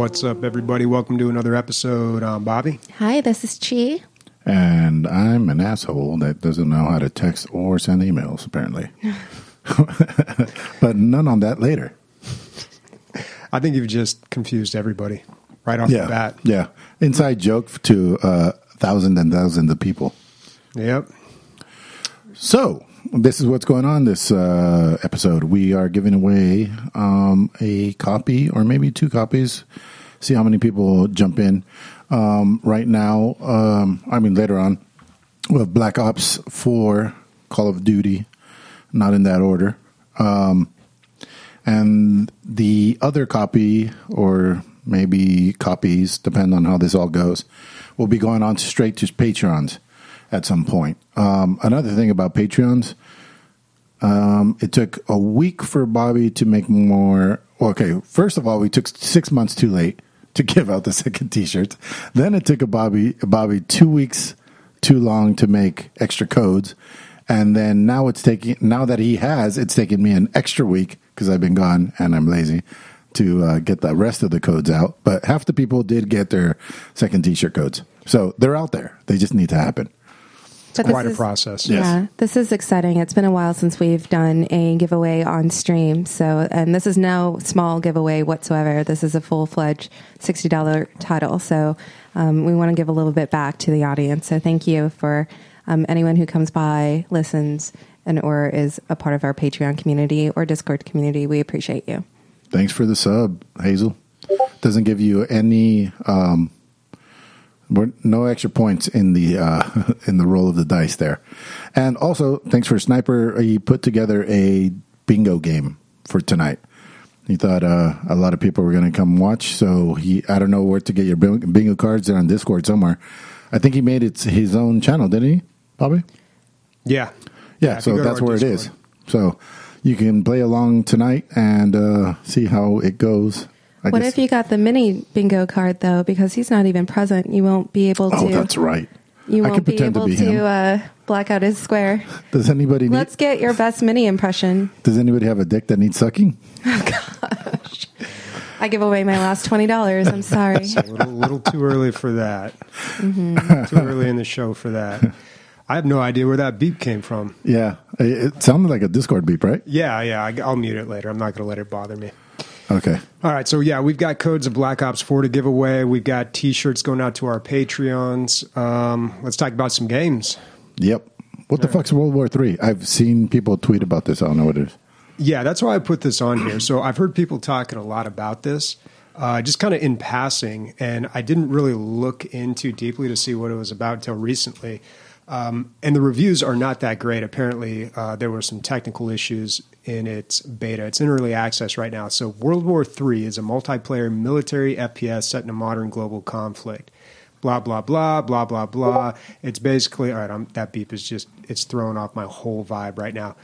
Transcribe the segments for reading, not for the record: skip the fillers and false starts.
What's up, everybody? Welcome to another episode. I'm Bobby. Hi, this is Chi. And I'm an asshole that doesn't know how to text or send emails, apparently. But none on that later. I think you've just confused everybody right off the bat. Yeah. Inside joke to thousands and thousands of people. Yep. So, this is what's going on this episode. We are giving away a copy or maybe 2 copies. See how many people jump in. Right now, later on, we have Black Ops 4, Call of Duty, not in that order. And the other copy, or maybe copies, depend on how this all goes, will be going on straight to Patreons at some point. Another thing about Patreons, it took a week for Bobby to make more. Okay, first of all, we took 6 months too late to give out the second T-shirts. Then it took Bobby 2 weeks too long to make extra codes. And then now it's taking me an extra week because I've been gone and I'm lazy to get the rest of the codes out. But half the people did get their second T-shirt codes. So they're out there. They just need to happen. It's quite a process. Yeah, this is exciting. It's been a while since we've done a giveaway on stream. And this is no small giveaway whatsoever. This is a full-fledged $60 title. So we want to give a little bit back to the audience. So thank you for anyone who comes by, listens, or is a part of our Patreon community or Discord community. We appreciate you. Thanks for the sub, Hazel. Doesn't give you any... no extra points in the roll of the dice there. And also, thanks for Sniper. He put together a bingo game for tonight. He thought a lot of people were going to come watch, so I don't know where to get your bingo cards. They're on Discord somewhere. I think he made it his own channel, didn't he, Bobby? Yeah. Yeah, so that's where Discord. It is. So you can play along tonight and see how it goes. What if you got the mini bingo card, though, because he's not even present? You won't be able to... Oh, that's right. You won't be able to black out his square. Does anybody Let's get your best mini impression. Does anybody have a dick that needs sucking? Oh, gosh. I give away my last $20. I'm sorry. It's a little too early for that. Mm-hmm. Too early in the show for that. I have no idea where that beep came from. Yeah. It sounded like a Discord beep, right? Yeah. I'll mute it later. I'm not going to let it bother me. Okay. All right. So, yeah, we've got codes of Black Ops 4 to give away. We've got T-shirts going out to our Patreons. Let's talk about some games. Yep. What the fuck's World War III? I've seen people tweet about this. I don't know what it is. Yeah, that's why I put this on here. So I've heard people talking a lot about this, just kind of in passing, and I didn't really look into deeply to see what it was about until recently. And the reviews are not that great. Apparently, there were some technical issues in its beta. It's in early access right now. So World War III is a multiplayer military FPS set in a modern global conflict. Blah, blah, blah, blah, blah, blah. It's basically, all right, that beep is just, it's throwing off my whole vibe right now.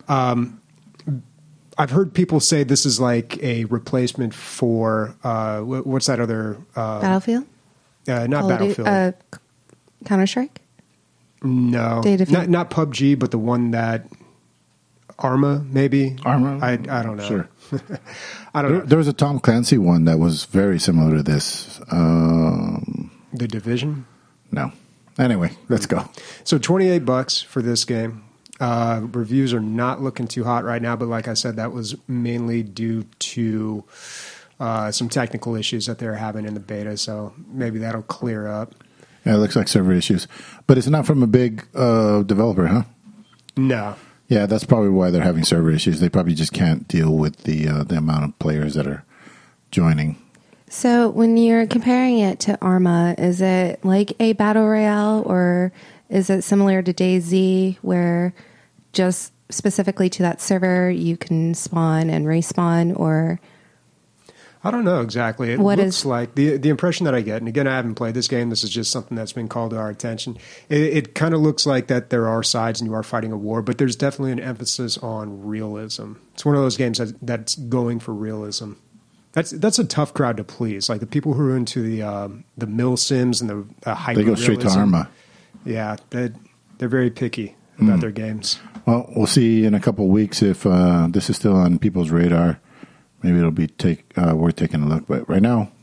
I've heard people say this is like a replacement for, what's that other? Battlefield? Not Battlefield. Counter-Strike? No, not PUBG, but the one that Arma, maybe. Arma? I don't know. Sure. I don't know. There was a Tom Clancy one that was very similar to this. The Division? No. Anyway, let's go. So $28 for this game. Reviews are not looking too hot right now, but like I said, that was mainly due to some technical issues that they're having in the beta, so maybe that'll clear up. Yeah, it looks like server issues. But it's not from a big developer, huh? No. Yeah, that's probably why they're having server issues. They probably just can't deal with the amount of players that are joining. So when you're comparing it to Arma, is it like a battle royale, or is it similar to DayZ, where just specifically to that server you can spawn and respawn, or... I don't know exactly. It looks like the impression that I get, and again, I haven't played this game. This is just something that's been called to our attention. It kind of looks like that there are sides and you are fighting a war, but there's definitely an emphasis on realism. It's one of those games that's going for realism. That's a tough crowd to please. Like the people who are into the mill sims and the hyper realism. They go straight to Arma. Yeah, they're very picky about their games. Well, we'll see in a couple of weeks if this is still on people's radar. Maybe it'll be worth taking a look. But right now,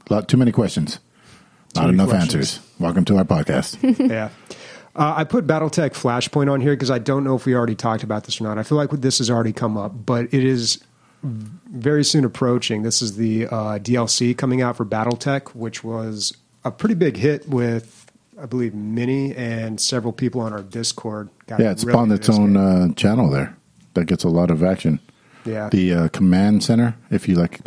Too many questions. Not many enough questions. answers. Welcome to our podcast. Yeah. I put BattleTech Flashpoint on here because I don't know if we already talked about this or not. I feel like this has already come up, but it is very soon approaching. This is the DLC coming out for BattleTech, which was a pretty big hit with, I believe, Minnie and several people on our Discord. It's spawned its own channel there that gets a lot of action. Yeah. The Command Center, if you like,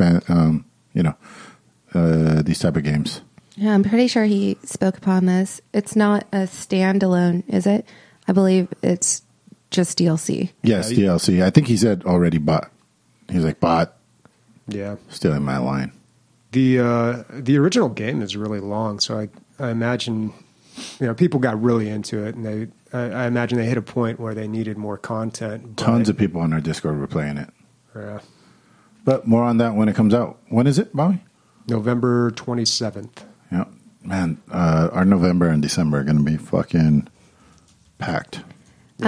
these type of games. Yeah, I'm pretty sure he spoke upon this. It's not a standalone, is it? I believe it's just DLC. Yes, DLC. I think he said already bot. He was like, bot. Yeah. Stealing my line. The original game is really long, so I imagine people got really into it, and I imagine they hit a point where they needed more content. Tons of people on our Discord were playing it. Yeah. But more on that when it comes out. When is it, Bobby? November 27th. Yeah, man, our November and December are going to be fucking packed. Yeah.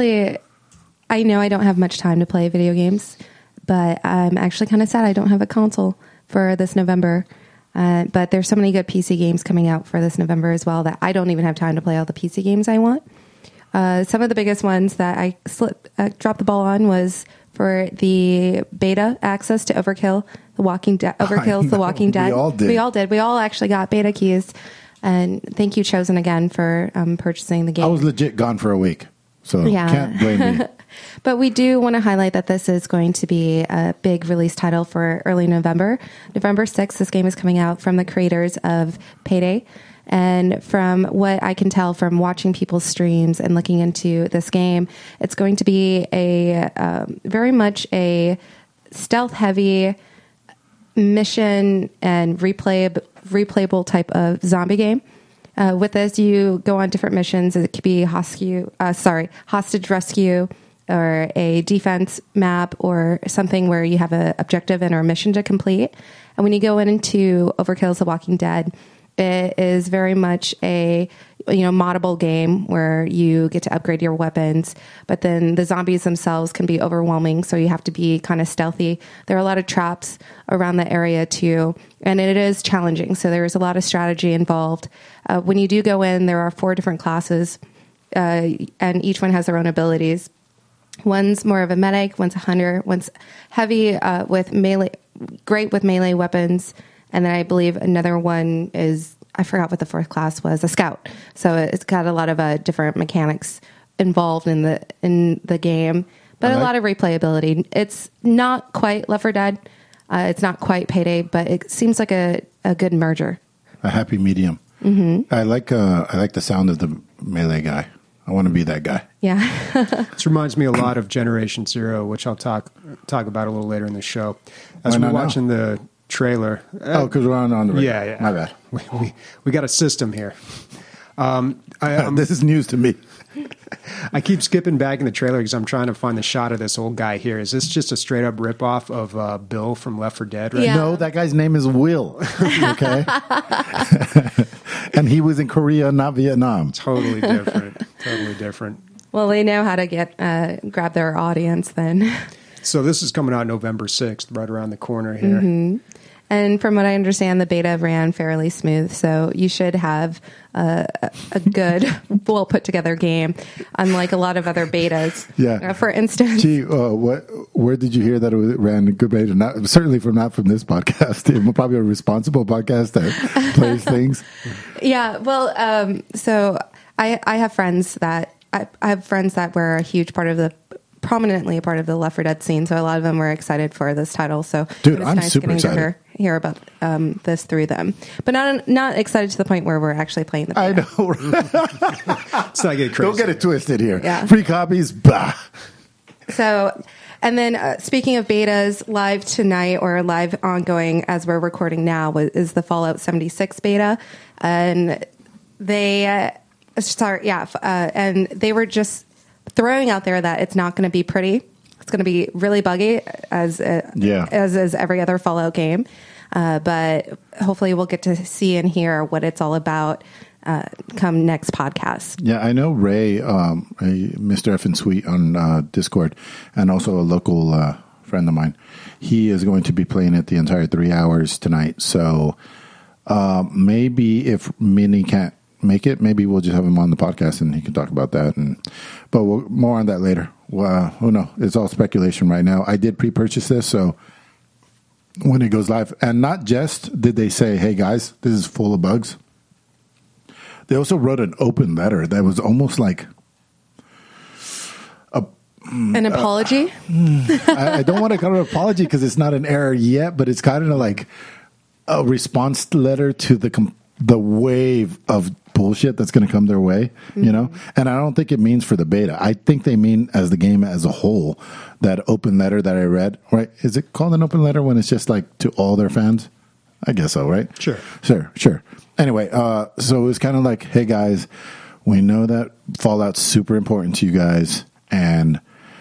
I know I don't have much time to play video games, but I'm actually kind of sad I don't have a console for this November. But there's so many good PC games coming out for this November as well that I don't even have time to play all the PC games I want. Some of the biggest ones that I dropped the ball on was for the beta access to Overkill, The Walking Dead. Overkill's The Walking Dead. We all did. We all actually got beta keys. And thank you, Chosen, again, for purchasing the game. I was legit gone for a week, so can't blame me. But we do want to highlight that this is going to be a big release title for early November. November 6th, this game is coming out from the creators of Payday. And from what I can tell from watching people's streams and looking into this game, it's going to be a very much a stealth-heavy mission and replayable type of zombie game. With this, you go on different missions. It could be hostage rescue, or a defense map, or something where you have an objective and or a mission to complete. And when you go into Overkill's The Walking Dead, it is very much a moddable game where you get to upgrade your weapons, but then the zombies themselves can be overwhelming, so you have to be kind of stealthy. There are a lot of traps around the area too, and it is challenging, so there's a lot of strategy involved. When you do go in, there are 4 different classes, and each one has their own abilities. One's more of a medic, one's a hunter, one's heavy with melee, great with melee weapons. And then I believe another one is, I forgot what the 4th class was, a scout. So it's got a lot of different mechanics involved in the game, but a lot of replayability. It's not quite Left 4 Dead. It's not quite Payday, but it seems like a good merger. A happy medium. Mm-hmm. I like the sound of the melee guy. I want to be that guy. Yeah. This reminds me a lot of Generation Zero, which I'll talk about a little later in the show. As we're watching the trailer. Because we're on the radio. Yeah. My bad. We got a system here. This is news to me. I keep skipping back in the trailer because I'm trying to find the shot of this old guy here. Is this just a straight up ripoff of Bill from Left 4 Dead? Right? Yeah. No, that guy's name is Will. Okay. And he was in Korea, not Vietnam. Totally different. Totally different. Well, they know how to grab their audience then. So this is coming out November 6th, right around the corner here. Mm-hmm. And from what I understand, the beta ran fairly smooth, so you should have a good, well put together game, unlike a lot of other betas. Yeah. For instance, where did you hear that it ran a good beta? Not from this podcast. Probably a responsible podcast that plays things. Yeah. Well, so I have friends that were a huge part of prominently a part of the Left 4 Dead scene, so a lot of them were excited for this title. So dude, it was I'm nice super getting excited to hear about this through them, but not excited to the point where we're actually playing the beta. I know. Right? It's not get crazy. Don't get it twisted here. Yeah. Free copies, bah. So, and then speaking of betas, live tonight or live ongoing as we're recording now is the Fallout 76 beta, and they and they were just throwing out there that it's not going to be pretty. It's going to be really buggy as is every other Fallout game. But hopefully we'll get to see and hear what it's all about come next podcast. Yeah, I know Ray, Mr. F and Sweet on Discord, and also a local friend of mine. He is going to be playing it the entire 3 hours tonight. So Maybe if Minnie can't make it, maybe we'll just have him on the podcast and he can talk about that. But more on that later. Well, who knows? It's all speculation right now. I did pre-purchase this, so when it goes live, and not just did they say, "Hey guys, this is full of bugs." They also wrote an open letter that was almost like an apology. I don't want to call it an apology because it's not an error yet, but it's kind of like a response letter to the wave of bullshit that's going to come their way, you know? And I don't think it means for the beta. I think they mean as the game as a whole, that open letter that I read, right? Is it called an open letter when it's just like to all their fans? I guess so, right? Sure. Anyway, so it was kind of like, hey guys, we know that Fallout's super important to you guys, and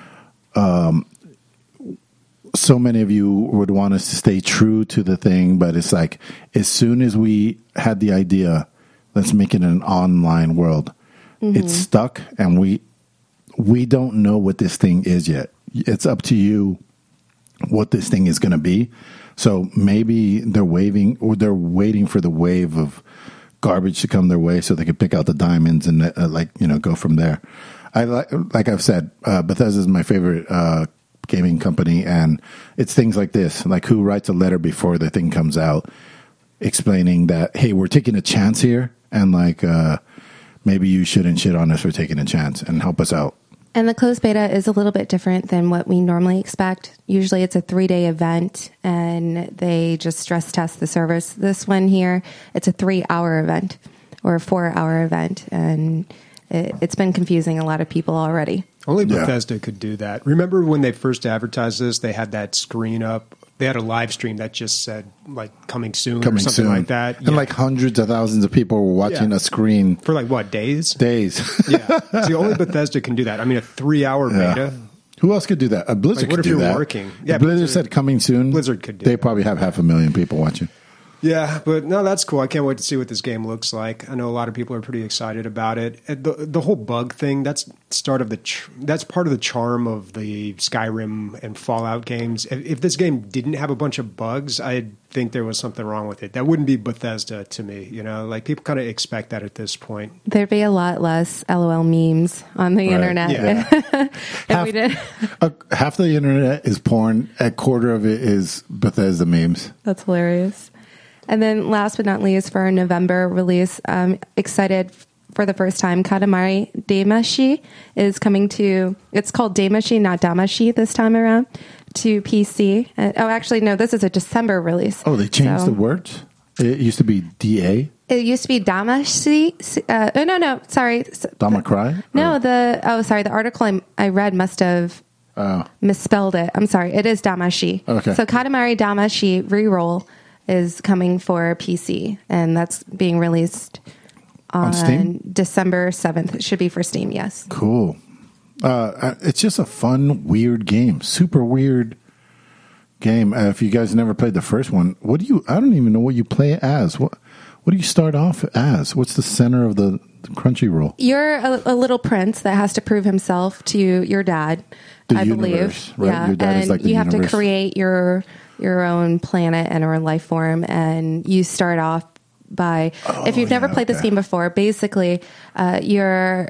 so many of you would want us to stay true to the thing, but it's like, as soon as we had the idea, let's make it an online world, it's stuck, and we don't know what this thing is yet. It's up to you what this thing is going to be. So maybe they're waiting for the wave of garbage to come their way so they can pick out the diamonds and go from there. Like I've said, Bethesda is my favorite gaming company, and it's things like this, like who writes a letter before the thing comes out explaining that, hey, we're taking a chance here, and like maybe you shouldn't shit on us for taking a chance and help us out. And the closed beta is a little bit different than what we normally expect. Usually it's a 3-day event and they just stress test the servers. This one here, it's a 3-hour event or a 4-hour event, and it's been confusing a lot of people already. Only Bethesda could do that. Remember when they first advertised this, they had that screen up. They had a live stream that just said, like, coming soon or something like that. And like hundreds of thousands of people were watching a screen. For like, what, days? Days. Yeah. See, only Bethesda can do that. I mean, a 3-hour beta. Who else could do that? Blizzard could do that. What if you're working? Yeah, Blizzard said coming soon. Blizzard could do They probably have 500,000 people watching. Yeah, but no, that's cool. I can't wait to see what this game looks like. I know a lot of people are pretty excited about it. The whole bug thing, that's part of the charm of the Skyrim and Fallout games. If this game didn't have a bunch of bugs, I'd think there was something wrong with it. That wouldn't be Bethesda to me, you know? Like, people kind of expect that at this point. There'd be a lot less LOL memes on the internet. Yeah. Half the internet is porn. A quarter of it is Bethesda memes. That's hilarious. And then last but not least, for our November release, excited for the first time, Katamari Damacy is coming to, it's called Damacy, not Damacy this time around, to PC. Actually, no, this is a December release. Oh, they changed the words? It used to be DA? It used to be Damacy. No, sorry. Damacry? No, the article I read must have misspelled it. I'm sorry. It is Damacy. Okay. So Katamari Damacy Reroll is coming for PC, and that's being released on Steam? December 7th. It should be for Steam, yes. Cool. It's just a fun, weird game. Super weird game. If you guys never played the first one, I don't even know what you play as. What do you start off as? What's the center of the Crunchyroll? You're a little prince that has to prove himself to your dad, I believe. Right? Yeah, Your dad and is like the you have universe. to create your own planet and or life form, and you start off by, if you've never played this game before, basically you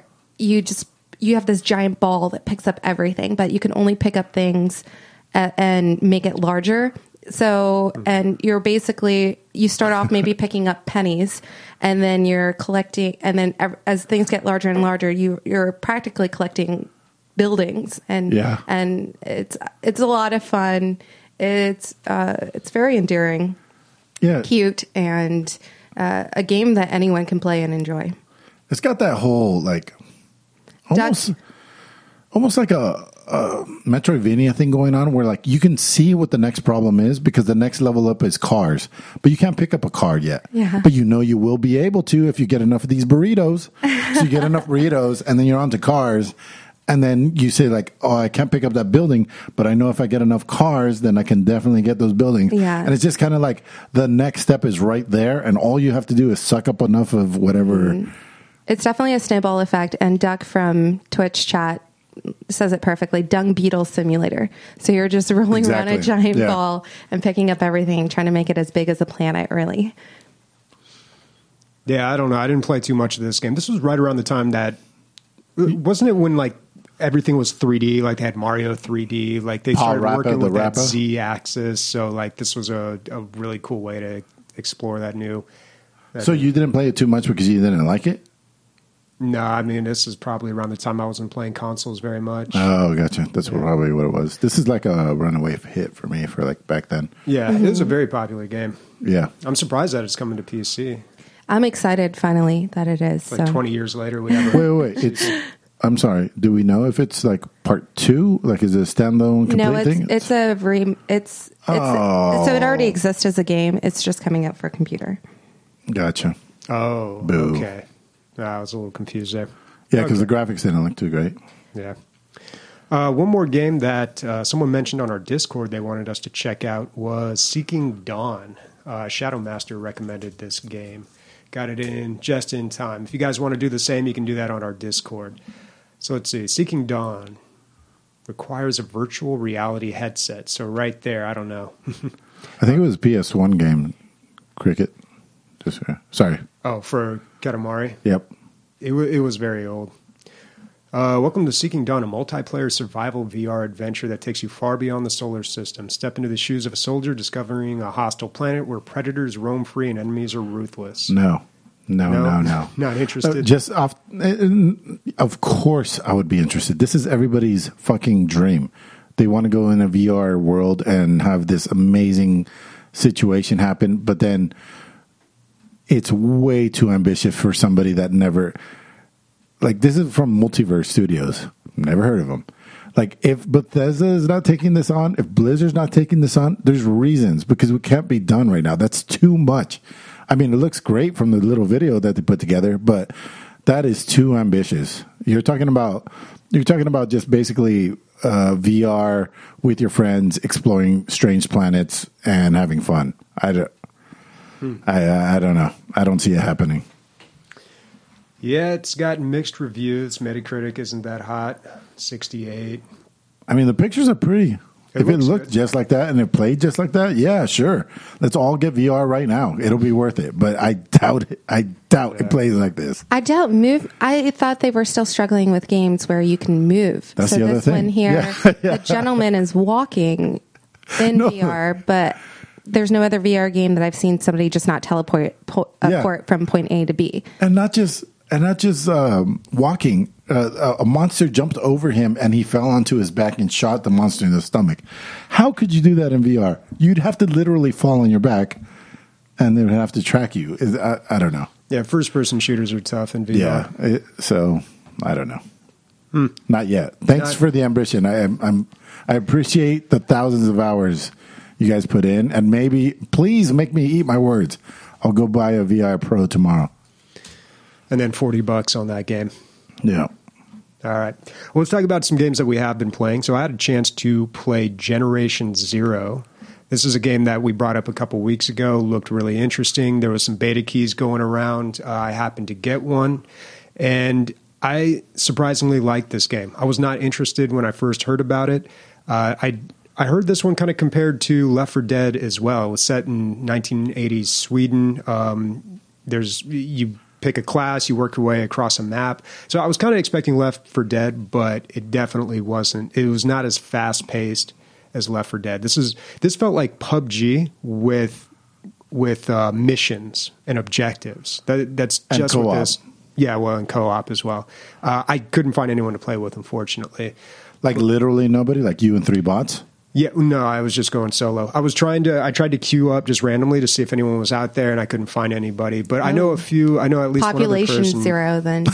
have this giant ball that picks up everything, but you can only pick up things and make it larger. So, and you're basically, you start off maybe picking up pennies, and then you're collecting, and then as things get larger and larger, you're practically collecting buildings, and it's a lot of fun. It's very endearing, cute, and a game that anyone can play and enjoy. It's got that whole like almost like a Metroidvania thing going on, where like you can see what the next problem is because the next level up is cars, but you can't pick up a car yet. Yeah. But you know you will be able to if you get enough of these burritos. So you get enough burritos, and then you're onto cars. And then you say like, oh, I can't pick up that building, but I know if I get enough cars, then I can definitely get those buildings. Yeah. And it's just kind of like the next step is right there, and all you have to do is suck up enough of whatever. It's definitely a snowball effect, and Duck from Twitch chat says it perfectly. Dung Beetle Simulator. So you're just rolling around a giant ball and picking up everything, trying to make it as big as a planet, really. Yeah, I don't know. I didn't play too much of this game. This was right around the time that wasn't it when like everything was 3D, like they had Mario 3D, like they started working with that Z axis. So like this was a really cool way to explore that new. So you didn't play it too much because you didn't like it? No, I mean this is probably around the time I wasn't playing consoles very much. Oh, gotcha. That's probably what it was. This is like a runaway hit for me for like back then. Yeah, it was a very popular game. Yeah, I'm surprised that it's coming to PC. I'm excited finally that it is. Like 20 years later, we have. Wait. I'm sorry. Do we know if it's like part 2? Like, is it a standalone complete thing? It's a so it already exists as a game. It's just coming out for computer. Gotcha. Oh, Boo. Okay. I was a little confused there. Yeah, because the graphics didn't look too great. Yeah. One more game that someone mentioned on our Discord they wanted us to check out was Seeking Dawn. Shadow Master recommended this game. Got it in just in time. If you guys want to do the same, you can do that on our Discord. So let's see. Seeking Dawn requires a virtual reality headset. So right there, I don't know. I think it was a PS1 game, Cricket. Sorry. Oh, for Katamari? Yep. It was very old. Welcome to Seeking Dawn, a multiplayer survival VR adventure that takes you far beyond the solar system. Step into the shoes of a soldier discovering a hostile planet where predators roam free and enemies are ruthless. No. Not interested. Of course I would be interested. This is everybody's fucking dream. They want to go in a VR world and have this amazing situation happen, but then it's way too ambitious for somebody that never... Like, this is from Multiverse Studios. Never heard of them. Like, if Bethesda is not taking this on, if Blizzard's not taking this on, there's reasons, because it can't be done right now. That's too much. I mean, it looks great from the little video that they put together, but that is too ambitious. You're talking about just basically VR with your friends, exploring strange planets and having fun. I don't know. I don't see it happening. Yeah, it's got mixed reviews. Metacritic isn't that hot. 68. I mean, the pictures are pretty. If it looked just like that and it played just like that, yeah, sure. Let's all get VR right now. It'll be worth it. But I doubt it. It plays like this. I doubt move. I thought they were still struggling with games where you can move. That's the other thing. One here, the gentleman is walking in VR, but there's no other VR game that I've seen somebody just not teleport port from point A to B. And not just walking. A monster jumped over him and he fell onto his back and shot the monster in the stomach. How could you do that in VR? You'd have to literally fall on your back and they would have to track you. I don't know. Yeah, first-person shooters are tough in VR. Yeah, so I don't know. Not yet. Thanks for the ambition. I appreciate the thousands of hours you guys put in, and maybe please make me eat my words. I'll go buy a VR Pro tomorrow. And then $40 on that game. Yeah. All right. Well, let's talk about some games that we have been playing. So I had a chance to play Generation Zero. This is a game that we brought up a couple weeks ago. Looked really interesting. There was some beta keys going around. I happened to get one. And I surprisingly liked this game. I was not interested when I first heard about it. I heard this one kind of compared to Left 4 Dead as well. It was set in 1980s Sweden. You pick a class, you work your way across a map. So I was kind of expecting Left 4 Dead, but it definitely wasn't. It was not as fast paced as Left 4 Dead. This felt like PUBG with missions and objectives. That's just what this. Yeah, well, and co-op as well. I couldn't find anyone to play with, unfortunately. Like literally nobody, like you and 3 bots. Yeah, no, I was just going solo. I tried to queue up just randomly to see if anyone was out there, and I couldn't find anybody. But I know a few. I know at least population one other person. Zero. Then,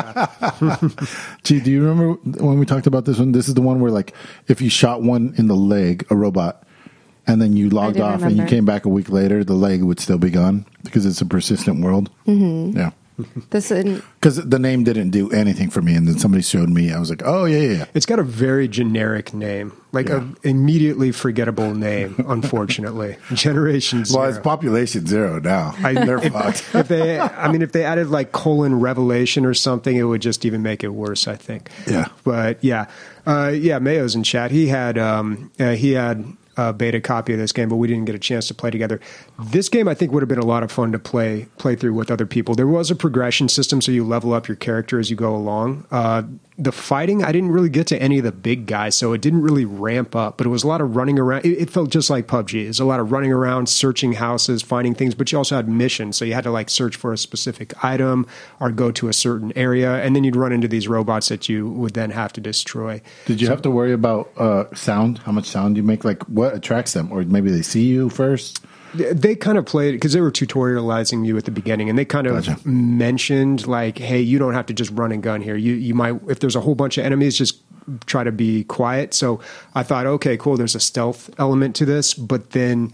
Gee, do you remember when we talked about this one? This is the one where, like, if you shot one in the leg, a robot, and then you logged off and you came back a week later, the leg would still be gone because it's a persistent world. Mm-hmm. Yeah. Because the name didn't do anything for me, and then somebody showed me. I was like, "Oh yeah." It's got a very generic name, like an immediately forgettable name. Unfortunately, Generation Zero. Well, it's population 0 now. They're fucked. If they added like :Revelation or something, it would just even make it worse. I think. Yeah. But yeah, Mayo's in chat. He had beta copy of this game, but we didn't get a chance to play together. This game, I think, would have been a lot of fun to play through with other people. There was a progression system, so you level up your character as you go along. The fighting, I didn't really get to any of the big guys, so it didn't really ramp up, but it was a lot of running around. It felt just like PUBG. It was a lot of running around, searching houses, finding things, but you also had missions, so you had to like search for a specific item or go to a certain area, and then you'd run into these robots that you would then have to destroy. Did you have to worry about sound? How much sound you make? Like, what attracts them? Or maybe they see you first? They kind of played because they were tutorializing you at the beginning, and they kind of mentioned like, "Hey, you don't have to just run and gun here. You might, if there's a whole bunch of enemies, just try to be quiet." So I thought, okay, cool. There's a stealth element to this, but then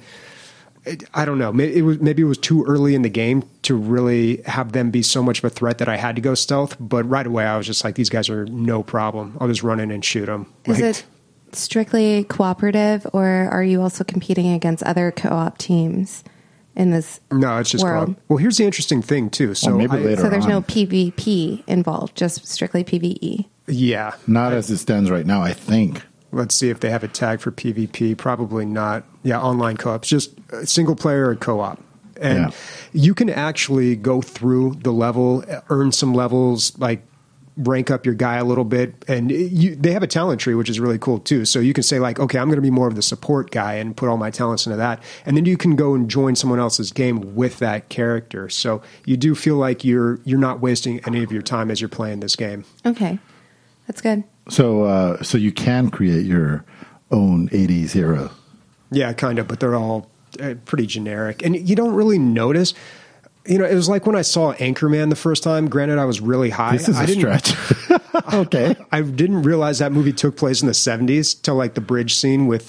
I don't know. Maybe it was too early in the game to really have them be so much of a threat that I had to go stealth. But right away, I was just like, these guys are no problem. I'll just run in and shoot them. Is it strictly cooperative, or are you also competing against other co-op teams in this No, it's just world? co-op. Well, here's the interesting thing, too. So, maybe later So there's on. no PvP involved, just strictly PvE. Yeah. Not as it stands right now, I think. Let's see if they have a tag for PvP. Probably not. Yeah, online co-ops. Just single player or co-op. And you can actually go through the level, earn some levels, like rank up your guy a little bit. And they have a talent tree, which is really cool too. So you can say like, okay, I'm going to be more of the support guy and put all my talents into that. And then you can go and join someone else's game with that character. So you do feel like you're not wasting any of your time as you're playing this game. Okay, that's good. So you can create your own 80s hero. Yeah, kind of, but they're all pretty generic. And you don't really notice. You know, it was like when I saw Anchorman the first time. Granted, I was really high. This is a stretch. Okay. I didn't realize that movie took place in the 70s till like the bridge scene with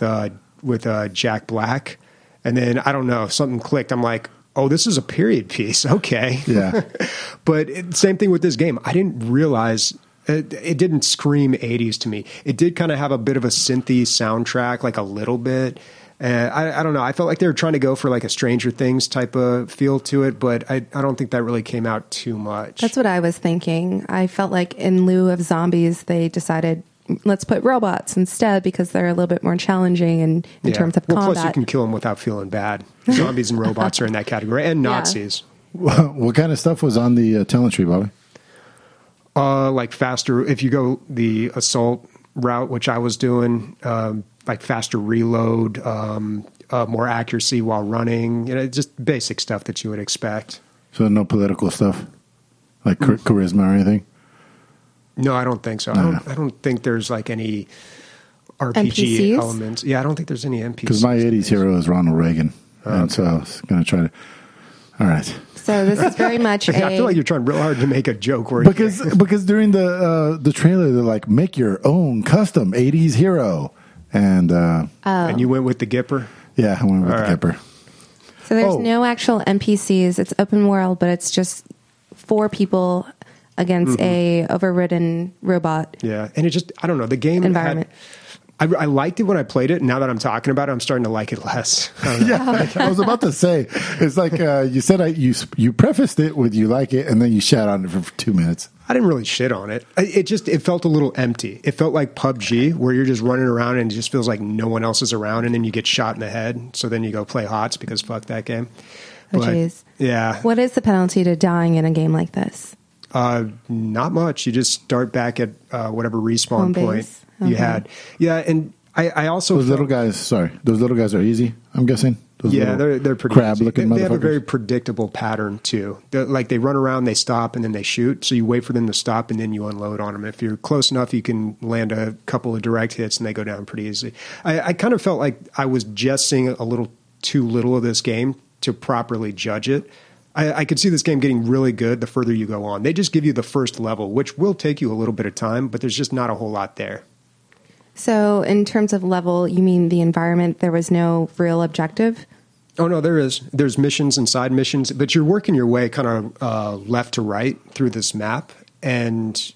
Jack Black. And then, I don't know, something clicked. I'm like, oh, this is a period piece. Okay. Yeah. But same thing with this game. I didn't realize... It didn't scream 80s to me. It did kind of have a bit of a synthy soundtrack, like a little bit. I don't know. I felt like they were trying to go for like a Stranger Things type of feel to it, but I don't think that really came out too much. That's what I was thinking. I felt like in lieu of zombies, they decided, let's put robots instead because they're a little bit more challenging in terms of combat. Plus, you can kill them without feeling bad. Zombies and robots are in that category, and Nazis. What kind of stuff was on the talent tree, Bobby? Like faster, if you go the assault route, which I was doing, like faster reload, more accuracy while running, just basic stuff that you would expect. So no political stuff, like charisma or anything? No, I don't think so. No. I don't think there's like any RPG NPCs? elements. Yeah, I don't think there's any NPCs. Because my 80s hero is Ronald Reagan. And so I was going to try to... All right. So this is very much I feel like you're trying real hard to make a joke. Where Because during the trailer, they're like, make your own custom 80s hero. And and you went with the Gipper? yeah, I went with All the right. Gipper. So there's no actual NPCs. It's open world, but it's just 4 people against a overridden robot. Yeah, and it just, I don't know, the game Environment. I liked it when I played it. Now that I'm talking about it, I'm starting to like it less. I don't know. Yeah, I was about to say, it's like you said, you prefaced it with you like it, and then you shat on it for 2 minutes. I didn't really shit on it. It felt a little empty. It felt like PUBG, where you're just running around and it just feels like no one else is around, and then you get shot in the head. So then you go play HOTS because fuck that game. Oh, But, jeez. yeah. What is the penalty to dying in a game like this? Not much. You just start back at whatever respawn Home point base. you had. Yeah, and I also Those little guys are easy, I'm guessing. Those little they're pretty crab-looking They have a motherfuckers. very predictable pattern too. Like they run around, they stop, and then they shoot. So you wait for them to stop, and then you unload on them. If you're close enough, you can land a couple of direct hits, and they go down pretty easily. I kind of felt like I was just seeing a little too little of this game to properly judge it. I could see this game getting really good the further you go on. They just give you the first level, which will take you a little bit of time, but there's just not a whole lot there. So in terms of level, you mean the environment, there was no real objective? Oh, no, there is. There's missions and side missions, but you're working your way kind of left to right through this map, and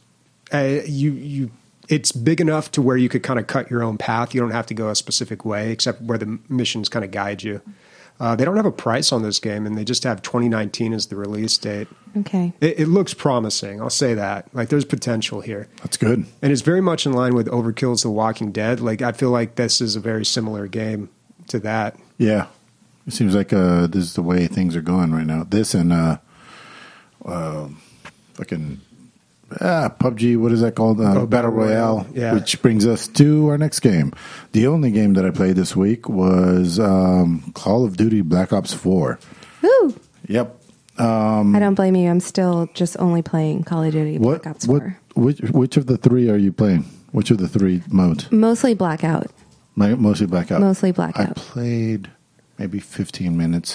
it's big enough to where you could kind of cut your own path. You don't have to go a specific way, except where the missions kind of guide you. They don't have a price on this game, and they just have 2019 as the release date. Okay. It looks promising. I'll say that. Like, there's potential here. That's good. And it's very much in line with Overkill's The Walking Dead. Like, I feel like this is a very similar game to that. Yeah. It seems like this is the way things are going right now. This and fucking PUBG, what is that called? Battle Royale, yeah. Which brings us to our next game. The only game that I played this week was Call of Duty Black Ops 4. Woo! Yep. I don't blame you. I'm still just only playing Call of Duty Black Ops 4. Which of the three are you playing? Which of the three modes? Mostly Blackout. Mostly Blackout. Mostly Blackout. I played maybe 15 minutes.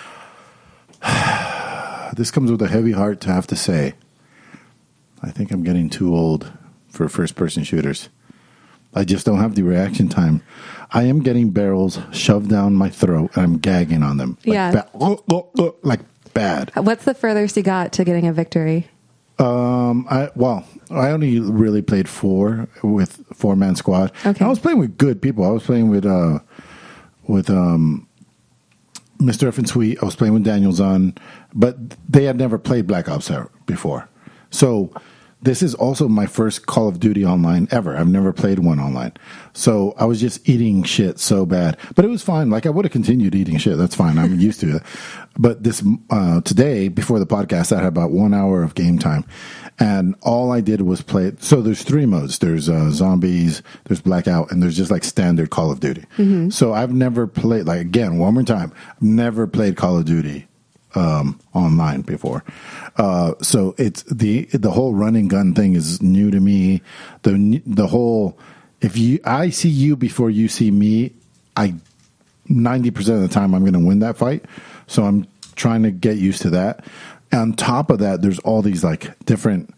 This comes with a heavy heart to have to say. I think I'm getting too old for first-person shooters. I just don't have the reaction time. I am getting barrels shoved down my throat, and I'm gagging on them. Yeah. Like bad. What's the furthest you got to getting a victory? I only really played 4 with 4-man squad. Okay. I was playing with good people. I was playing with Mr. F and Sweet. I was playing with Daniel Zahn, but they had never played Black Ops before. So this is also my first Call of Duty online ever. I've never played one online. So I was just eating shit so bad. But it was fine. Like, I would have continued eating shit. That's fine. I'm used to it. But this today, before the podcast, I had about 1 hour of game time. And all I did was play. So there's 3 modes. There's zombies, there's Blackout, and there's just like standard Call of Duty. Mm-hmm. So I've never played, like, again, one more time, I've never played Call of Duty online before. So it's the whole run and gun thing is new to me. The whole, I see you before you see me, 90% of the time I'm going to win that fight. So I'm trying to get used to that. On top of that, there's all these like different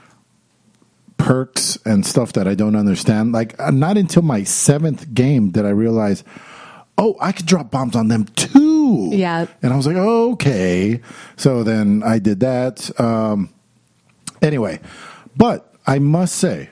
perks and stuff that I don't understand. Like, not until my 7th game did I realize, oh, I could drop bombs on them too. Yeah. And I was like, oh, okay. So then I did that. Anyway, but I must say,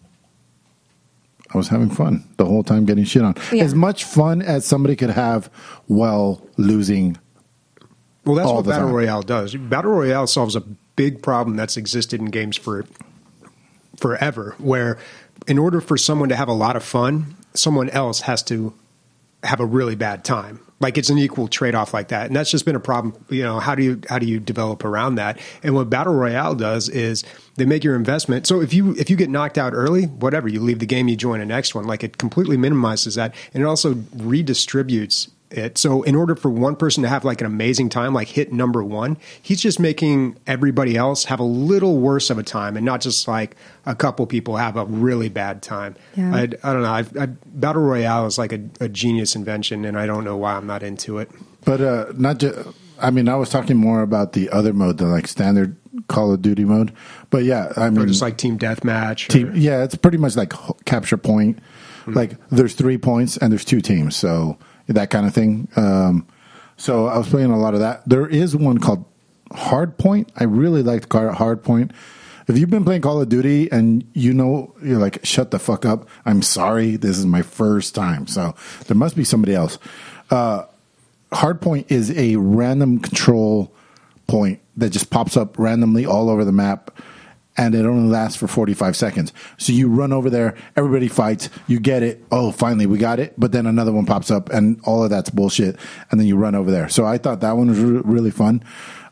I was having fun the whole time getting shit on. Yeah. As much fun as somebody could have while losing. Well, that's what Battle Royale does. Battle Royale solves a big problem that's existed in games for forever, where in order for someone to have a lot of fun, someone else has to have a really bad time. Like, it's an equal trade-off like that. And that's just been a problem. You know, how do you develop around that? And what Battle Royale does is they make your investment. So if you get knocked out early, whatever, you leave the game, you join the next one. Like, it completely minimizes that. And it also redistributes it. So in order for one person to have like an amazing time, like hit number 1, he's just making everybody else have a little worse of a time, and not just like a couple people have a really bad time. Yeah. I don't know. Battle Royale is like a genius invention, and I don't know why I'm not into it. But not just. I mean, I was talking more about the other mode, the like standard Call of Duty mode. But yeah, I mean, or just like team deathmatch. Yeah, it's pretty much like capture point. Mm-hmm. Like, there's 3 points and there's 2 teams, so that kind of thing. So I was playing a lot of that. There is one called Hardpoint. I really liked Hardpoint. If you've been playing Call of Duty and you're like, shut the fuck up, I'm sorry, this is my first time. So there must be somebody else. Hardpoint is a random control point that just pops up randomly all over the map, and it only lasts for 45 seconds. So you run over there, everybody fights, you get it, oh, finally, we got it, but then another one pops up, and all of that's bullshit, and then you run over there. So I thought that one was really fun.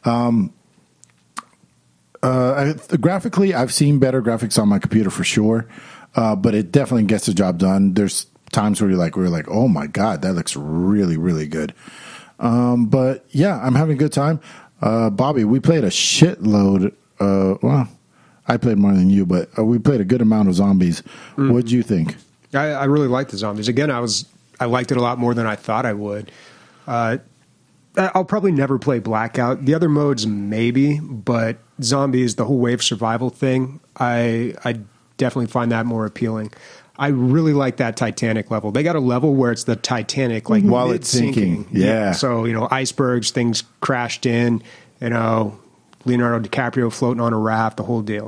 Graphically, I've seen better graphics on my computer for sure, but it definitely gets the job done. There's times where we're like, oh my God, that looks really, really good. But yeah, I'm having a good time. Bobby, we played a shitload. I played more than you, but we played a good amount of zombies. Mm-hmm. What did you think? I really liked the zombies. Again, I liked it a lot more than I thought I would. I'll probably never play Blackout. The other modes, maybe, but zombies, the whole wave survival thing, I definitely find that more appealing. I really like that Titanic level. They got a level where it's the Titanic, like while it's sinking. Yeah. So, icebergs, things crashed in, Leonardo DiCaprio floating on a raft, the whole deal.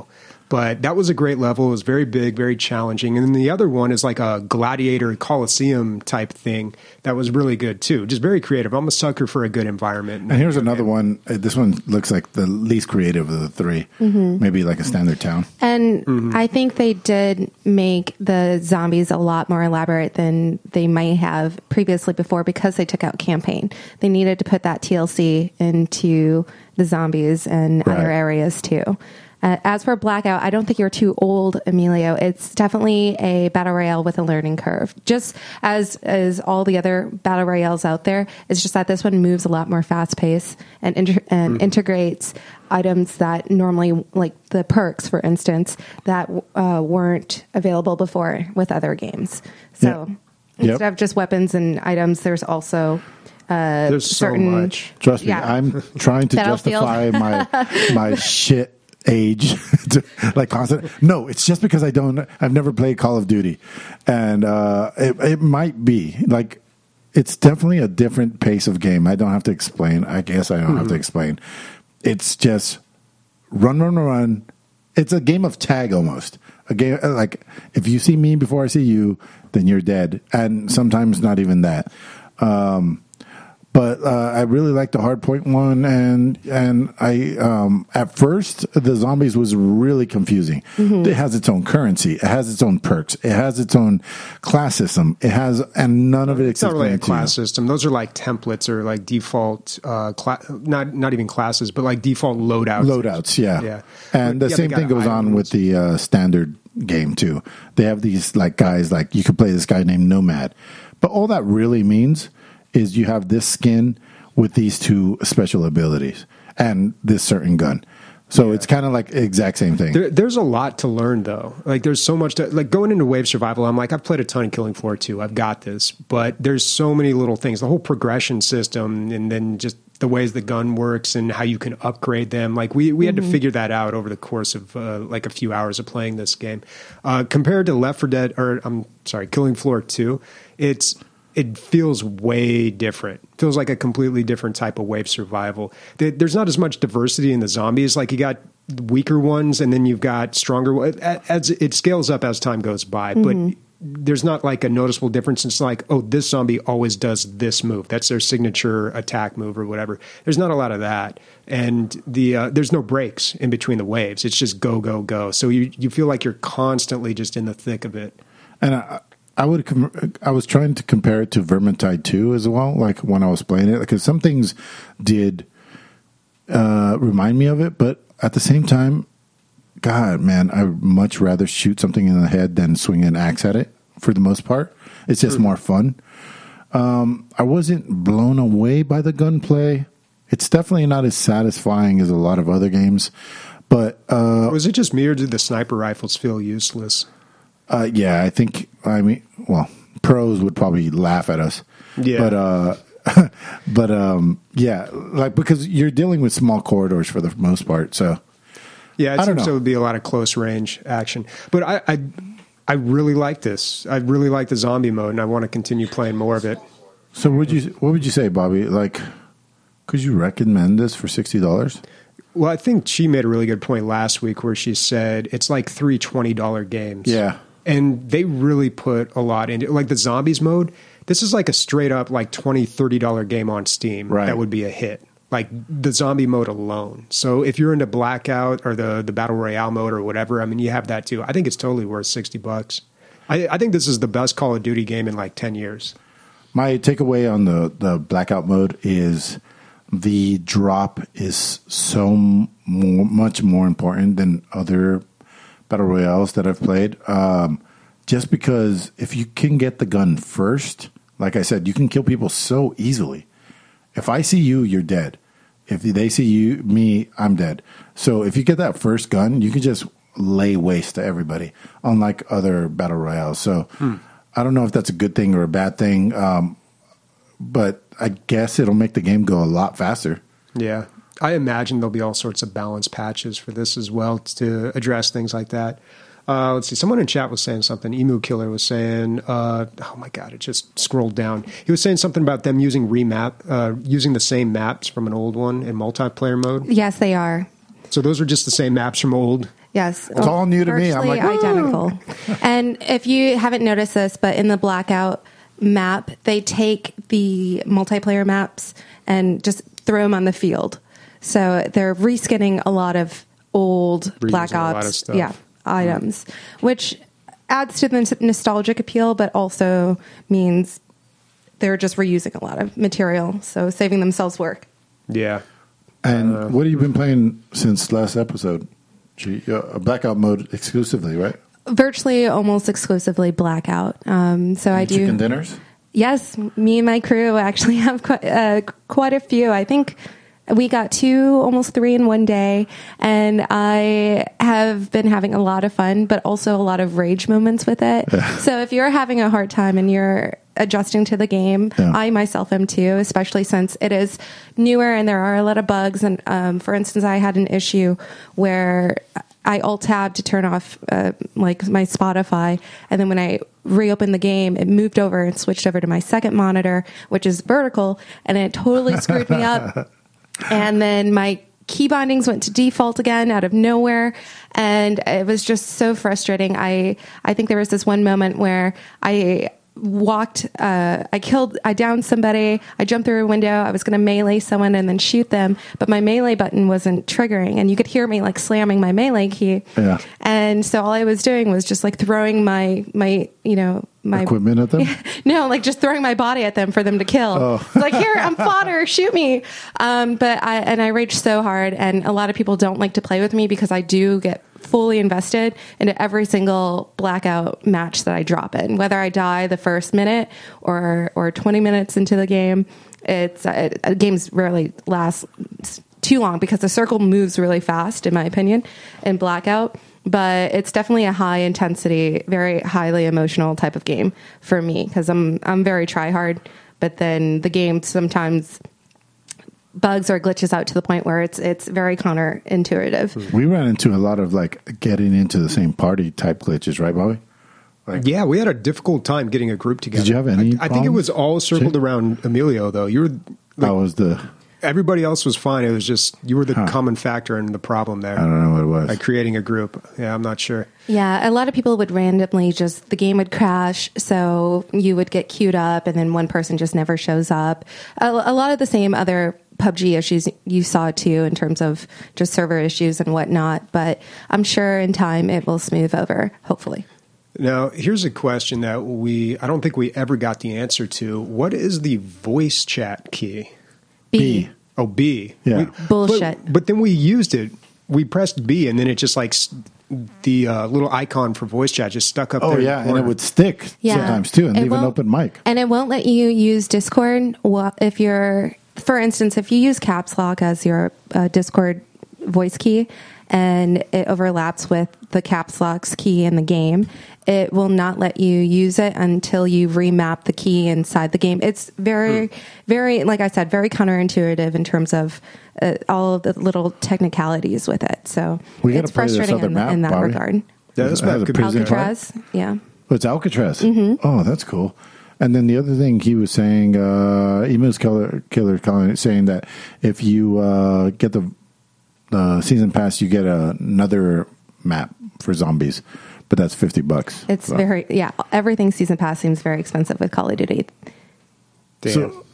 But that was a great level. It was very big, very challenging. And then the other one is like a gladiator Coliseum type thing that was really good too. Just very creative. I'm a sucker for a good environment. And here's another one. This one looks like the least creative of the three. Maybe like a standard town. And I think they did make the zombies a lot more elaborate than they might have previously before because they took out campaign. They needed to put that TLC into the zombies and other areas too. As for Blackout, I don't think you're too old, Emilio. It's definitely a battle royale with a learning curve. Just as all the other battle royales out there, it's just that this one moves a lot more fast paced and integrates items that normally, like the perks, for instance, that weren't available before with other games. So instead of just weapons and items, there's also there's certain, so much. Trust me, I'm trying to justify my shit age like constant. No, it's just because I've never played Call of Duty, and it might be like it's definitely a different pace of game. I don't have to explain. I guess I don't have to explain. It's just run. It's a game of tag almost. A game like if you see me before I see you, then you're dead, and sometimes not even that. But I really like the Hardpoint one, and I at first the zombies was really confusing. It has its own currency, it has its own perks, it has its own class system. And none of it's not really a class system. Those are like templates or like default, not even classes, but like default loadouts. Loadouts, yeah. And the same thing goes on with the standard game too. They have these like guys like you could play this guy named Nomad, but all that really means is you have this skin with these two special abilities and this certain gun. So it's kind of like the exact same thing. There's a lot to learn, though. Like, there's so much to... Like, going into Wave Survival, I'm like, I've played a ton of Killing Floor 2. I've got this. But there's so many little things. The whole progression system and then just the ways the gun works and how you can upgrade them. Like, we had to figure that out over the course of, like, a few hours of playing this game. Compared to Left 4 Dead... Or, I'm sorry, Killing Floor 2, it feels way different. It feels like a completely different type of wave survival. There's not as much diversity in the zombies. Like you got weaker ones and then you've got stronger ones. As it scales up as time goes by, but there's not like a noticeable difference. It's like, oh, this zombie always does this move. That's their signature attack move or whatever. There's not a lot of that. And there's no breaks in between the waves. It's just go, go, go. So you feel like you're constantly just in the thick of it. And I was trying to compare it to Vermintide 2 as well, like when I was playing it, because some things did remind me of it, but at the same time, God, man, I'd much rather shoot something in the head than swing an axe at it for the most part. It's just more fun. I wasn't blown away by the gunplay. It's definitely not as satisfying as a lot of other games, but... was it just me or did the sniper rifles feel useless? Yeah, I think, pros would probably laugh at us. Yeah. But yeah, like, because you're dealing with small corridors for the most part, so. Yeah, it seems to be a lot of close range action. But I really like this. I really like the zombie mode, and I want to continue playing more of it. So what would you say, Bobby? Like, could you recommend this for $60? Well, I think she made a really good point last week where she said it's like three $20 games. Yeah. And they really put a lot into it. Like the zombies mode, this is like a straight up like $20, $30 game on Steam. Right. That would be a hit. Like the zombie mode alone. So if you're into Blackout or the Battle Royale mode or whatever, I mean, you have that too. I think it's totally worth $60. I think this is the best Call of Duty game in like 10 years. My takeaway on the Blackout mode is the drop is so much more important than other Battle Royales that I've played. Just because if you can get the gun first, like I said, you can kill people so easily. If I see you, you're dead. If they see me, I'm dead. So if you get that first gun, you can just lay waste to everybody, unlike other Battle Royales. So I don't know if that's a good thing or a bad thing, but I guess it'll make the game go a lot faster. Yeah. I imagine there'll be all sorts of balance patches for this as well to address things like that. Let's see. Someone in chat was saying something. Emu Killer was saying, oh my God, it just scrolled down. He was saying something about them using using the same maps from an old one in multiplayer mode. Yes, they are. So those are just the same maps from old. Yes. It's all new to me. I'm Virtually like, identical. And if you haven't noticed this, but in the Blackout map, they take the multiplayer maps and just throw them on the field. So they're reskinning a lot of old Reusing Black a lot of Ops stuff. items, which adds to the nostalgic appeal, but also means they're just reusing a lot of material, so saving themselves work. Yeah. And what have you been playing since last episode? Blackout mode exclusively, right? Virtually almost exclusively Blackout. So I do Chicken dinners? Yes, me and my crew actually have quite a few. I think we got 2, almost 3 in one day, and I have been having a lot of fun, but also a lot of rage moments with it. So if you're having a hard time and you're adjusting to the game, I myself am too, especially since it is newer and there are a lot of bugs. And for instance, I had an issue where I alt-tabbed to turn off like my Spotify, and then when I reopened the game, it moved over and switched over to my second monitor, which is vertical, and it totally screwed me up. And then my key bindings went to default again out of nowhere, and it was just so frustrating. I think there was this one moment where I downed somebody, I jumped through a window, I was going to melee someone and then shoot them, but my melee button wasn't triggering, and you could hear me like slamming my melee key. Yeah. And so all I was doing was just like throwing my equipment at them? No, like just throwing my body at them for them to kill. It's like, here, I'm fodder, shoot me. But I raged so hard, and a lot of people don't like to play with me because I do get fully invested into every single Blackout match that I drop in, whether I die the first minute or 20 minutes into the game. Games rarely last too long because the circle moves really fast, in my opinion, in Blackout. But it's definitely a high intensity, very highly emotional type of game for me because I'm very try hard. But then the game sometimes bugs or glitches out to the point where it's very counterintuitive. We ran into a lot of like getting into the same party type glitches, right, Bobby? Yeah, we had a difficult time getting a group together. Did you have any? I think it was all circled around Emilio, though. You were. I was the. Everybody else was fine. It was just you were the common factor in the problem there. I don't know what it was. Like creating a group. Yeah, I'm not sure. Yeah, a lot of people would randomly the game would crash, so you would get queued up, and then one person just never shows up. A lot of the same other PUBG issues you saw too in terms of just server issues and whatnot, but I'm sure in time it will smooth over, hopefully. Now, here's a question that I don't think we ever got the answer to. What is the voice chat key? B. Oh, B. Yeah. Bullshit. But then we used it. We pressed B, and then it just like the little icon for voice chat just stuck up there. Oh, yeah, and it would stick sometimes too, and leave an open mic. And it won't let you use Discord if you're, for instance, if you use Caps Lock as your Discord voice key, and it overlaps with the Caps Lock's key in the game, it will not let you use it until you remap the key inside the game. It's very, very, like I said, very counterintuitive in terms of all of the little technicalities with it. So it's frustrating in that Bobby. regard. Yeah, that's about Alcatraz. Yeah. Oh, it's Alcatraz. Mm-hmm. Oh, that's cool. And then the other thing he was saying, Emus Killer saying that if you get the season pass, you get another map for zombies, but that's $50. It's everything season pass seems very expensive with Call of Duty. Damn. So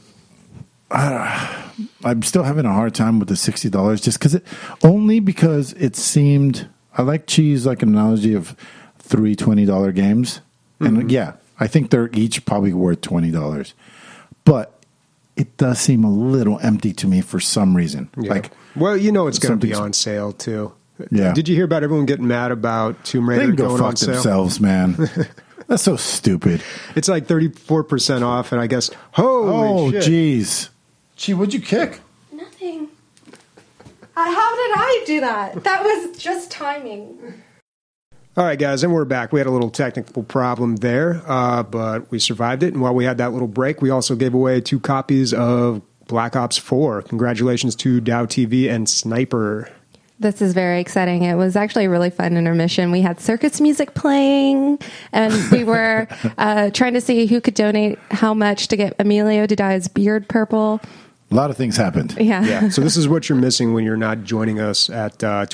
I'm still having a hard time with the $60 just because it seemed, I like cheese like an analogy of three $20 games. Mm-hmm. And yeah, I think they're each probably worth $20, but it does seem a little empty to me for some reason. Yeah. Like, well, it's going to be on sale too. Yeah. Did you hear about everyone getting mad about Tomb Raider they can go going fuck on sale? Themselves, man. That's so stupid. It's like 34% off, and I guess holy shit. Jeez. Gee, what'd you kick? Nothing. How did I do that? That was just timing. All right, guys, and we're back. We had a little technical problem there, but we survived it. And while we had that little break, we also gave away 2 copies of Black Ops 4. Congratulations to Dow TV and Sniper. This is very exciting. It was actually a really fun intermission. We had circus music playing, and we were trying to see who could donate how much to get Emilio to dye his beard purple. A lot of things happened. Yeah. Yeah. So this is what you're missing when you're not joining us at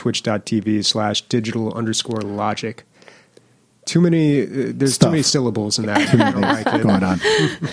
twitch.tv/digital_logic. Too many, there's Stuff. too many syllables in that. I don't like it. Going on.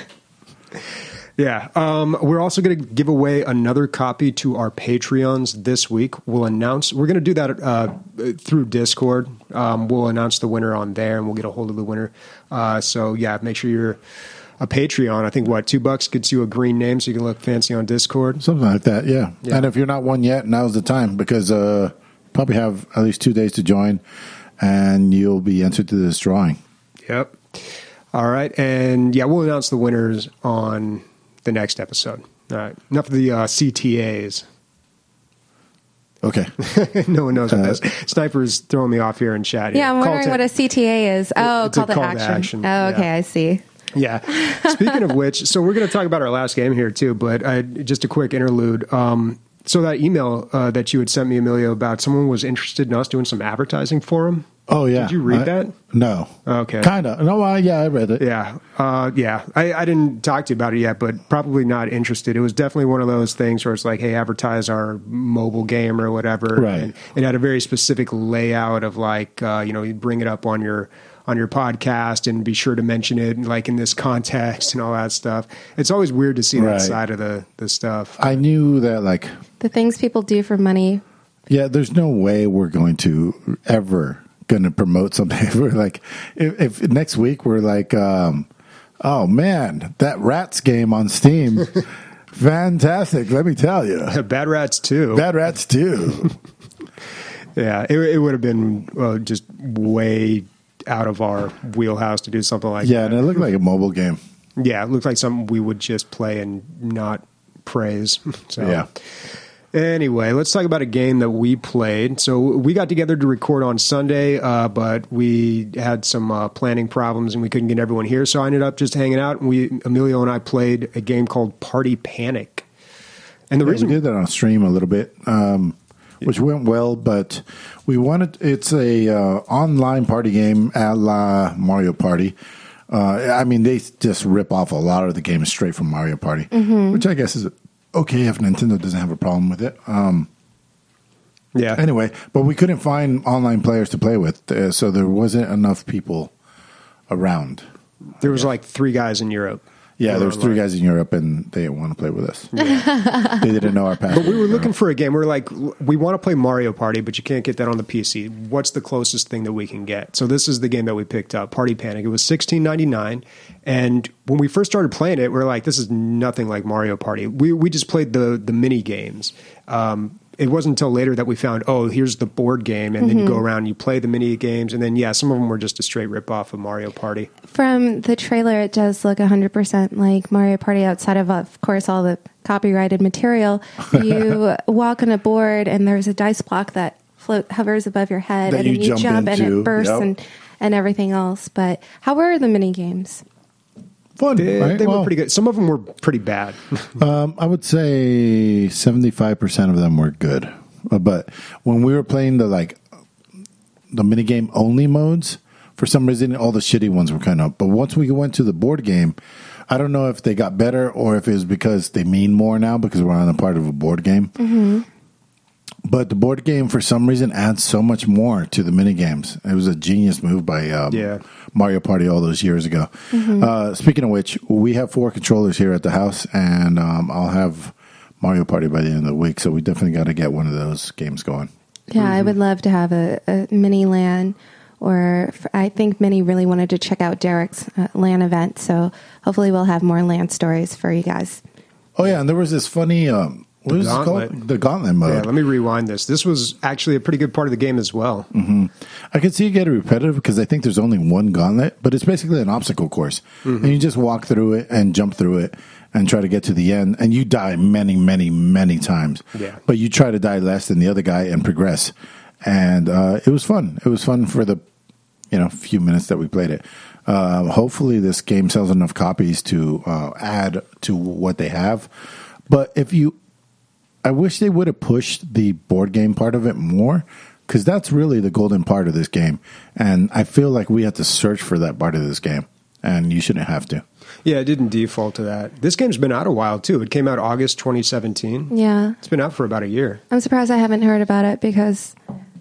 Yeah. We're also going to give away another copy to our Patreons this week. We're going to do that through Discord. We'll announce the winner on there and we'll get a hold of the winner. So yeah, make sure you're a Patreon. I think $2 gets you a green name so you can look fancy on Discord. Something like that, yeah. Yeah. And if you're not one yet, now's the time because probably have at least 2 days to join and you'll be entered to this drawing. Yep. All right. And yeah, we'll announce the winners on the next episode. All right. Enough of the CTAs. Okay. No one knows what this. Sniper's throwing me off here in chat. Yeah, I'm wondering what a CTA is. Oh, It's a call to action. Oh, okay, Yeah. I see. Yeah. Speaking of which, so we're going to talk about our last game here too, but just a quick interlude. So that email that you had sent me, Emilio, about someone was interested in us doing some advertising for him. Oh, yeah. Did you read that? No. Okay. Kind of. No, yeah, I read it. Yeah. Yeah. I didn't talk to you about it yet, but probably not interested. It was definitely one of those things where it's like, hey, advertise our mobile game or whatever. Right. And it had a very specific layout of like, you bring it up on your podcast and be sure to mention it like in this context and all that stuff. It's always weird to see Right. that side of the stuff. I knew that, like, The things people do for money. yeah, there's no way we're going to ever going to promote something. We're like, if next week we're like, oh man, that Rats game on Steam, fantastic. Let me tell you, Bad Rats 2. Bad Rats 2. Yeah, it would have been just way out of our wheelhouse to do something like Yeah, that. and it looked like a mobile game. Yeah, it looked like something we would just play and not praise. So, Yeah. Anyway, let's talk about a game that we played. So we got together to record on Sunday, but we had some planning problems and we couldn't get everyone here. So I ended up just hanging out, and Emilio and I played a game called Party Panic. And the We reason did that on stream a little bit, which went well, but it's a online party game a la Mario Party. I mean, they just rip off a lot of the games straight from Mario Party, which I guess is okay if Nintendo doesn't have a problem with it. yeah. Anyway, but we couldn't find online players to play with, so there wasn't enough people around. There was like 3 guys in Europe. Yeah, there was 3 online. guys in Europe, and they didn't want to play with us. They didn't know our password. But we were looking for a game. We were like, we want to play Mario Party, but you can't get that on the PC. What's the closest thing that we can get? So this is the game that we picked up, Party Panic. It was $16.99, and when we first started playing it, we were like, this is nothing like Mario Party. We just played the mini games. It wasn't until later that we found, oh, here's the board game, and then you go around and you play the mini games, and then, yeah, some of them were just a straight rip-off of Mario Party. From the trailer, it does look 100% like Mario Party outside of course, all the copyrighted material. You walk on a board and there's a dice block that hovers above your head, That and then you you jump and into. it bursts Yep. and everything else. But how were the mini games? Fun, They right? were Well, pretty good. Some of them were pretty bad. I would say 75% of them were good. But when we were playing the minigame only modes, for some reason, all the shitty ones were kind of. But once we went to the board game, I don't know if they got better or if it was because they mean more now because we're on a part of a board game. Mm-hmm. But the board game, for some reason, adds so much more to the minigames. It was a genius move by Mario Party all those years ago. Mm-hmm. Speaking of which, we have 4 controllers here at the house, and I'll have Mario Party by the end of the week, so we definitely got to get one of those games going. Yeah, I would love to have a mini LAN, or I think Minnie really wanted to check out Derek's LAN event, so hopefully we'll have more LAN stories for you guys. Oh, yeah, and there was this funny, what was it called? The Gauntlet mode. Yeah, let me rewind this. This was actually a pretty good part of the game as well. Mm-hmm. I could see it get repetitive because I think there's only one gauntlet, but it's basically an obstacle course. Mm-hmm. And you just walk through it and jump through it and try to get to the end. And you die many, many, many times. Yeah. But you try to die less than the other guy and progress. And it was fun. It was fun for the few minutes that we played it. Hopefully this game sells enough copies to add to what they have. But I wish they would have pushed the board game part of it more, because that's really the golden part of this game. And I feel like we have to search for that part of this game, and you shouldn't have to. Yeah, it didn't default to that. This game's been out a while, too. It came out August 2017. Yeah. It's been out for about a year. I'm surprised I haven't heard about it because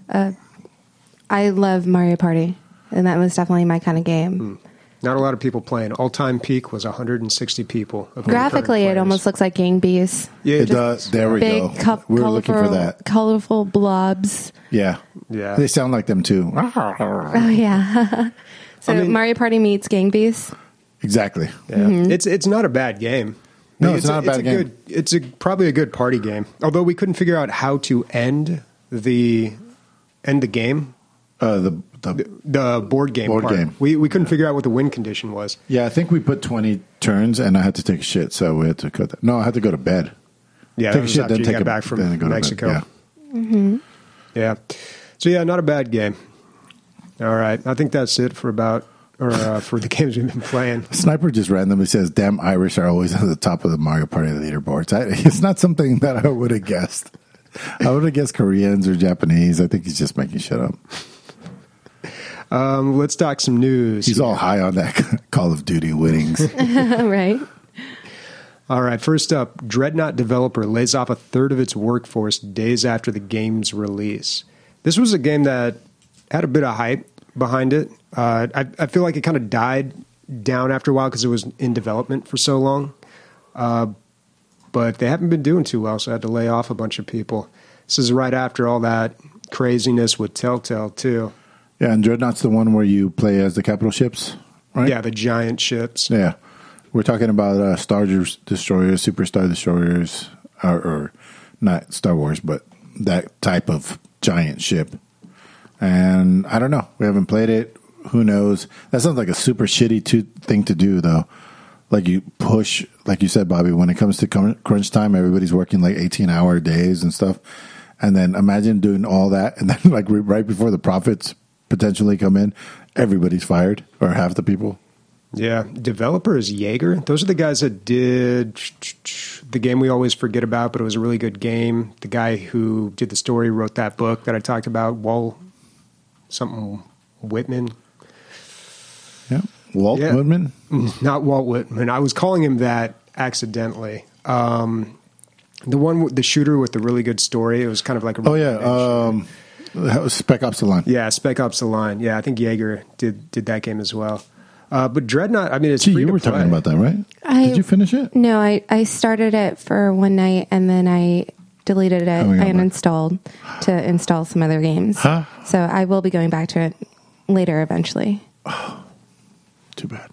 I love Mario Party, and that was definitely my kind of game. Not a lot of people playing. All-time peak was 160 people. Of Graphically, concurrent it almost looks like Gang Beasts. Yeah, It does. There we Big, go. We were looking for that. colorful blobs. Yeah. Yeah. They sound like them too. Oh, yeah. So I mean- Mario Party meets Gang Beasts. Exactly. Yeah. It's not a bad game. No, it's not a bad game. It's probably a good party game. Although we couldn't figure out how to end the game. The board game Board part. game. We couldn't figure out what the win condition was. Yeah, I think we put 20 turns, and I had to take a shit, so we had to cut that. No, I had to go to bed. Yeah, Take that a was shit, after then you take got a- back from then go to bed. Mexico. Yeah. Yeah. So yeah, not a bad game. All right, I think that's it for the games we've been playing. Sniper just randomly says, "Damn Irish are always at the top of the Mario Party leaderboards." It's not something that I would have guessed. I would have guessed Koreans or Japanese. I think he's just making shit up. Let's talk some news. He's all high on that Call of Duty winnings. Right? All right, first up, Dreadnought developer lays off a third of its workforce days after the game's release. This was a game that had a bit of hype behind it. I feel like it kind of died down after a while because it was in development for so long. But they haven't been doing too well, so I had to lay off a bunch of people. This is right after all that craziness with Telltale, too. Yeah, and Dreadnought's the one where you play as the capital ships, right? Yeah, the giant ships. Yeah. We're talking about Star Destroyers, Superstar Destroyers, or not Star Wars, but that type of giant ship. And I don't know. We haven't played it. Who knows? That sounds like a super shitty thing to do, though. Like you push, like you said, Bobby, when it comes to crunch time, everybody's working like 18-hour days and stuff. And then imagine doing all that, and then like right before the profits potentially come in, everybody's fired, or half the people. Yeah, developer is Jaeger. Those are the guys that did the game we always forget about, but it was a really good game. The guy who did the story wrote that book that I talked about, something Whitman. Yeah. Walt Yeah. Whitman? Not Walt Whitman. I was calling him that accidentally. The one, the shooter with the really good story. It was kind of like a Oh, yeah. That was Spec Ops: The Line. yeah, Spec Ops: The Line. Yeah, I think Jaeger did that game as well. But Dreadnought, I mean, it's Gee, free you to were play. talking about that, right? Did you finish it? No, I started it for one night and then I deleted it Oh, yeah, and installed to install some other games. Huh? So I will be going back to it later eventually. Too bad.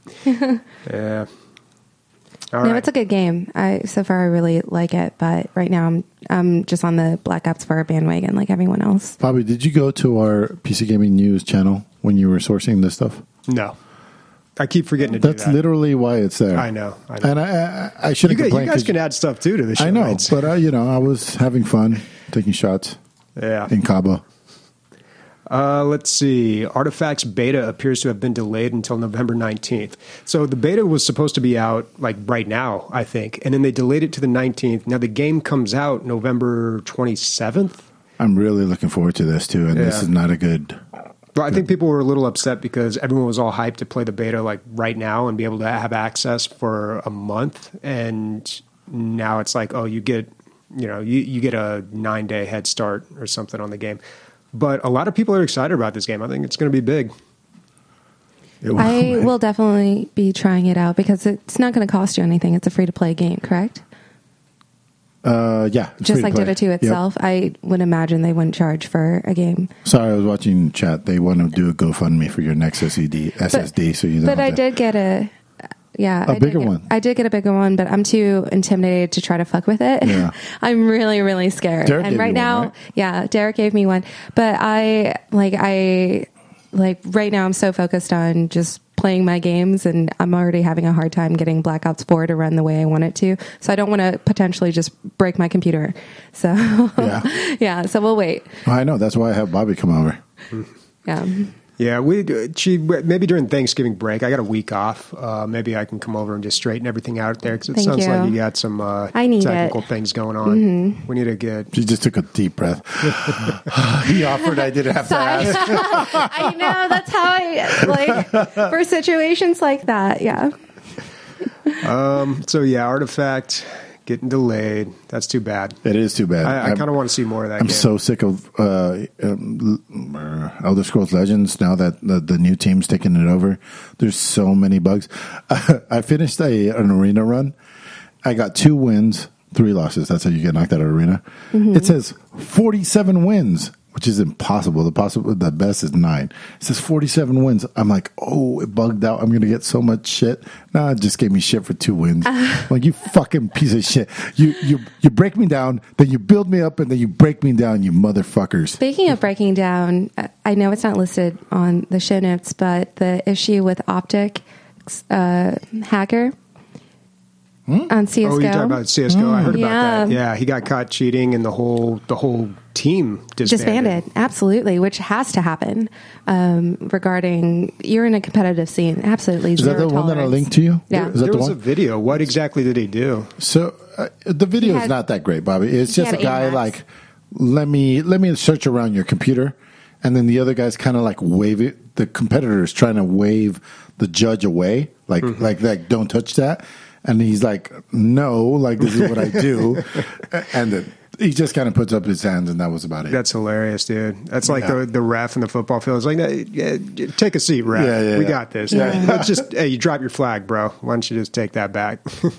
Yeah. All No, right. it's a good game. So far I really like it, but right now I'm just on the Black Ops 4 bandwagon like everyone else. Bobby, did you go to our PC Gaming News channel when you were sourcing this stuff? No. I keep forgetting to do That's that. literally why it's there. I know. And I shouldn't You complain. guys 'cause can add stuff, too, to the show. I know, right? but I was having fun taking shots Yeah. in Cabo. Let's see. Artifacts beta appears to have been delayed until November 19th. So the beta was supposed to be out like right now, I think. And then they delayed it to the 19th. Now the game comes out November 27th. I'm really looking forward to this too, and this Yeah. is not a good. But I think people were a little upset because everyone was all hyped to play the beta like right now and be able to have access for a month. And now it's like, oh, you get a 9-day head start or something on the game. But a lot of people are excited about this game. I think it's going to be big. I will definitely be trying it out because it's not going to cost you anything. It's a free-to-play game, correct? Yeah, it's Just free like play. Dota 2 Yep. itself. I would imagine they wouldn't charge for a game. Sorry, I was watching chat. They want to do a GoFundMe for your next SSD, so you don't. But have I to- did get a bigger one. I did get a bigger one, but I'm too intimidated to try to fuck with it. Yeah. I'm really, really scared. Derek and gave right you one, now, right? yeah, Derek gave me one. But I right now I'm so focused on just playing my games, and I'm already having a hard time getting Black Ops 4 to run the way I want it to. So I don't want to potentially just break my computer. So Yeah. yeah, so we'll wait. I know. That's why I have Bobby come over. Yeah. Yeah, maybe during Thanksgiving break, I got a week off. Maybe I can come over and just straighten everything out there because it Thank sounds you. like you got some I need technical it. things going on. We need to get. She just took a deep breath. He offered. I didn't have to ask. I know, that's how I like for situations like that. Yeah. So yeah, Artifact getting delayed. That's too bad. It is too bad. I kind of want to see more of that. I'm game. so sick of Elder Scrolls Legends now that the new team's taking it over. There's so many bugs. I finished an arena run. I got 2 wins, 3 losses. That's how you get knocked out of arena. Mm-hmm. It says 47 wins, which is impossible. The best is 9. It says 47 wins. I'm like, oh, it bugged out. I'm going to get so much shit. No, it just gave me shit for 2 wins. Like, you fucking piece of shit. You break me down, then you build me up, and then you break me down, you motherfuckers. Speaking of breaking down, I know it's not listed on the show notes, but the issue with Optic hacker on CSGO. Oh, you're talking about CSGO. I heard about that. Yeah, he got caught cheating, and the whole team disbanded. Absolutely, which has to happen. Regarding, you're in a competitive scene. Absolutely. Is that the one that I linked to you? Yeah. Is that there was a video. What exactly did he do? So the video is not that great, Bobby. It's just a guy like, let me search around your computer, and then the other guy's kind of like wave it. The competitor is trying to wave the judge away, like don't touch that. And he's like, no, like this is what I do. And then he just kind of puts up his hands, and that was about it. That's hilarious, dude. That's like the ref in the football field. It's like, take a seat, ref. We got this. Let's just, hey, you drop your flag, bro. Why don't you just take that back?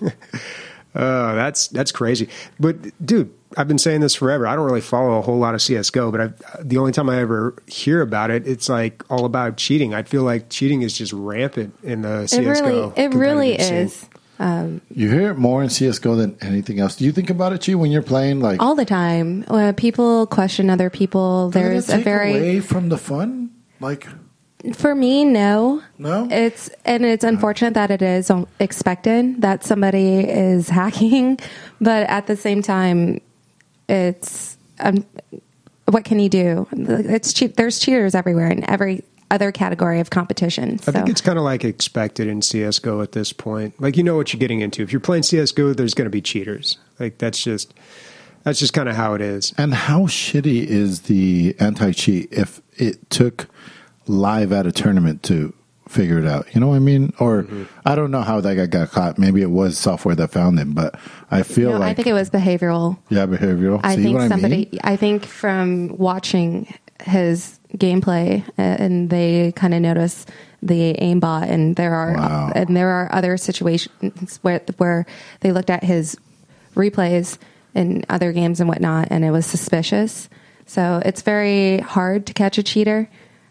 That's crazy. But, dude, I've been saying this forever. I don't really follow a whole lot of CSGO, but the only time I ever hear about it, it's like all about cheating. I feel like cheating is just rampant in the CSGO. It really is. You hear it more in CSGO than anything else. Do you think about it, Chi, when you're playing? Like all the time, when people question other people. There's a very away from the fun. Like for me, no. It's unfortunate that it is expected that somebody is hacking, but at the same time, it's what can you do? There's cheaters everywhere in every other category of competition. So. I think it's kind of like expected in CSGO at this point. Like, you know what you're getting into. If you're playing CSGO, there's going to be cheaters. Like, that's just kind of how it is. And how shitty is the anti-cheat if it took live at a tournament to figure it out? You know what I mean? Or I don't know how that guy got caught. Maybe it was software that found him, but I feel I think it was behavioral. Yeah, behavioral. I think from watching his gameplay, and they kind of notice the aimbot, and there are other situations where they looked at his replays in other games and whatnot, and it was suspicious. So it's very hard to catch a cheater,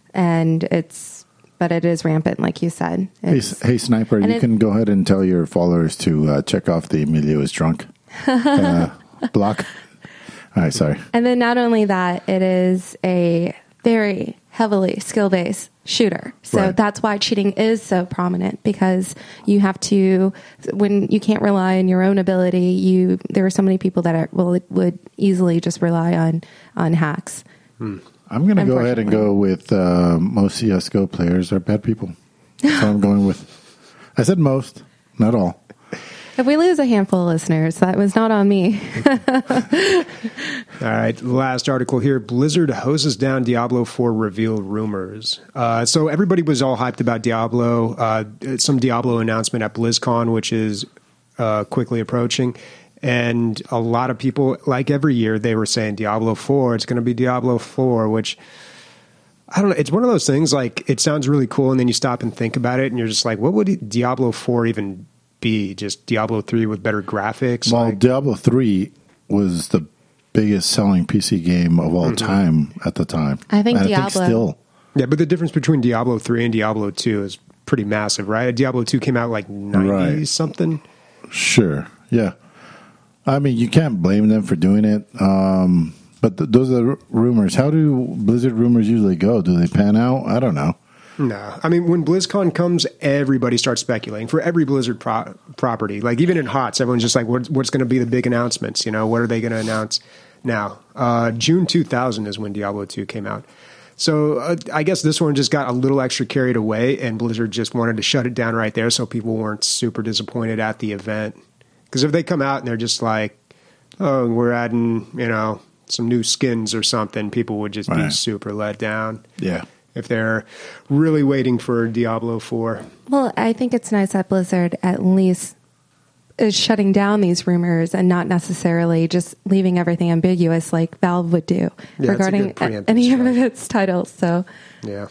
but it is rampant, like you said. Hey, Sniper, you can go ahead and tell your followers to check off the Emilio is drunk block. All right, sorry. And then not only that, it is a very heavily skill-based shooter. So that's why cheating is so prominent, because you have to, when you can't rely on your own ability, there are so many people that would easily just rely on hacks. I'm going to go ahead and go with most CSGO players are bad people. That's what I'm going with. I said most, not all. If we lose a handful of listeners, that was not on me. All right, last article here. Blizzard hoses down Diablo 4 reveal rumors. So everybody was all hyped about Diablo. Some Diablo announcement at BlizzCon, which is quickly approaching. And a lot of people, like every year, they were saying Diablo 4, it's going to be Diablo 4, which, I don't know, it's one of those things, like, it sounds really cool, and then you stop and think about it, and you're just like, what would Diablo 4 even be? Just Diablo 3 with better graphics? Well, Diablo 3 was the biggest selling PC game of all time at the time. I think Diablo. Yeah, but the difference between Diablo 3 and Diablo 2 is pretty massive, right? Diablo 2 came out like 90-something. Sure, yeah. I mean, you can't blame them for doing it. But those are rumors. How do Blizzard rumors usually go? Do they pan out? I don't know. No. I mean, when BlizzCon comes, everybody starts speculating for every Blizzard property. Like, even in HOTS, everyone's just like, what's going to be the big announcements? You know, what are they going to announce now? June 2000 is when Diablo 2 came out. So I guess this one just got a little extra carried away, and Blizzard just wanted to shut it down right there so people weren't super disappointed at the event. Because if they come out and they're just like, oh, we're adding, some new skins or something, people would just be super let down. Yeah. If they're really waiting for Diablo 4. Well, I think it's nice that Blizzard at least is shutting down these rumors and not necessarily just leaving everything ambiguous like Valve would do regarding any of its titles. So, yeah,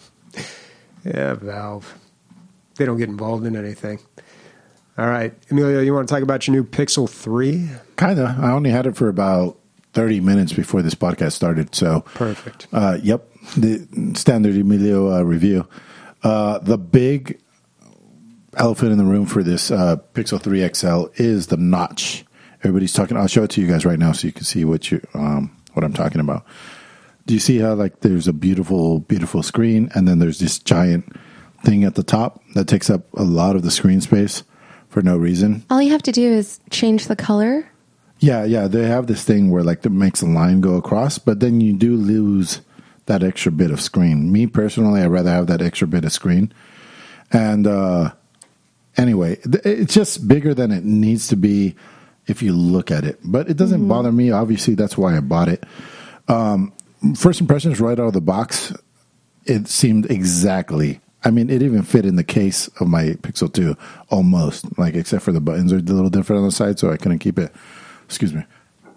Valve. They don't get involved in anything. All right, Emilio, you want to talk about your new Pixel 3? Kind of. I only had it for about 30 minutes before this podcast started. So perfect. Yep, the standard Emilio review. The big elephant in the room for this Pixel 3 XL is the notch. Everybody's talking. I'll show it to you guys right now so you can see what I'm talking about. Do you see how like there's a beautiful, beautiful screen, and then there's this giant thing at the top that takes up a lot of the screen space for no reason? All you have to do is change the color. Yeah. They have this thing where like it makes a line go across, but then you do lose that extra bit of screen. Me personally, I'd rather have that extra bit of screen. And anyway, it's just bigger than it needs to be if you look at it. But it doesn't bother me. Obviously, that's why I bought it. First impressions right out of the box, it seemed exactly... I mean, it even fit in the case of my Pixel 2, almost. Like, except for the buttons are a little different on the side, so I couldn't keep it. Excuse me.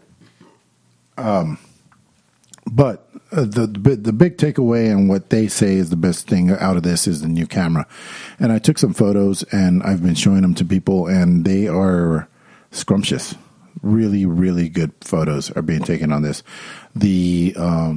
But the big takeaway and what they say is the best thing out of this is the new camera. And I took some photos, and I've been showing them to people, and they are scrumptious. Really, really good photos are being taken on this. The,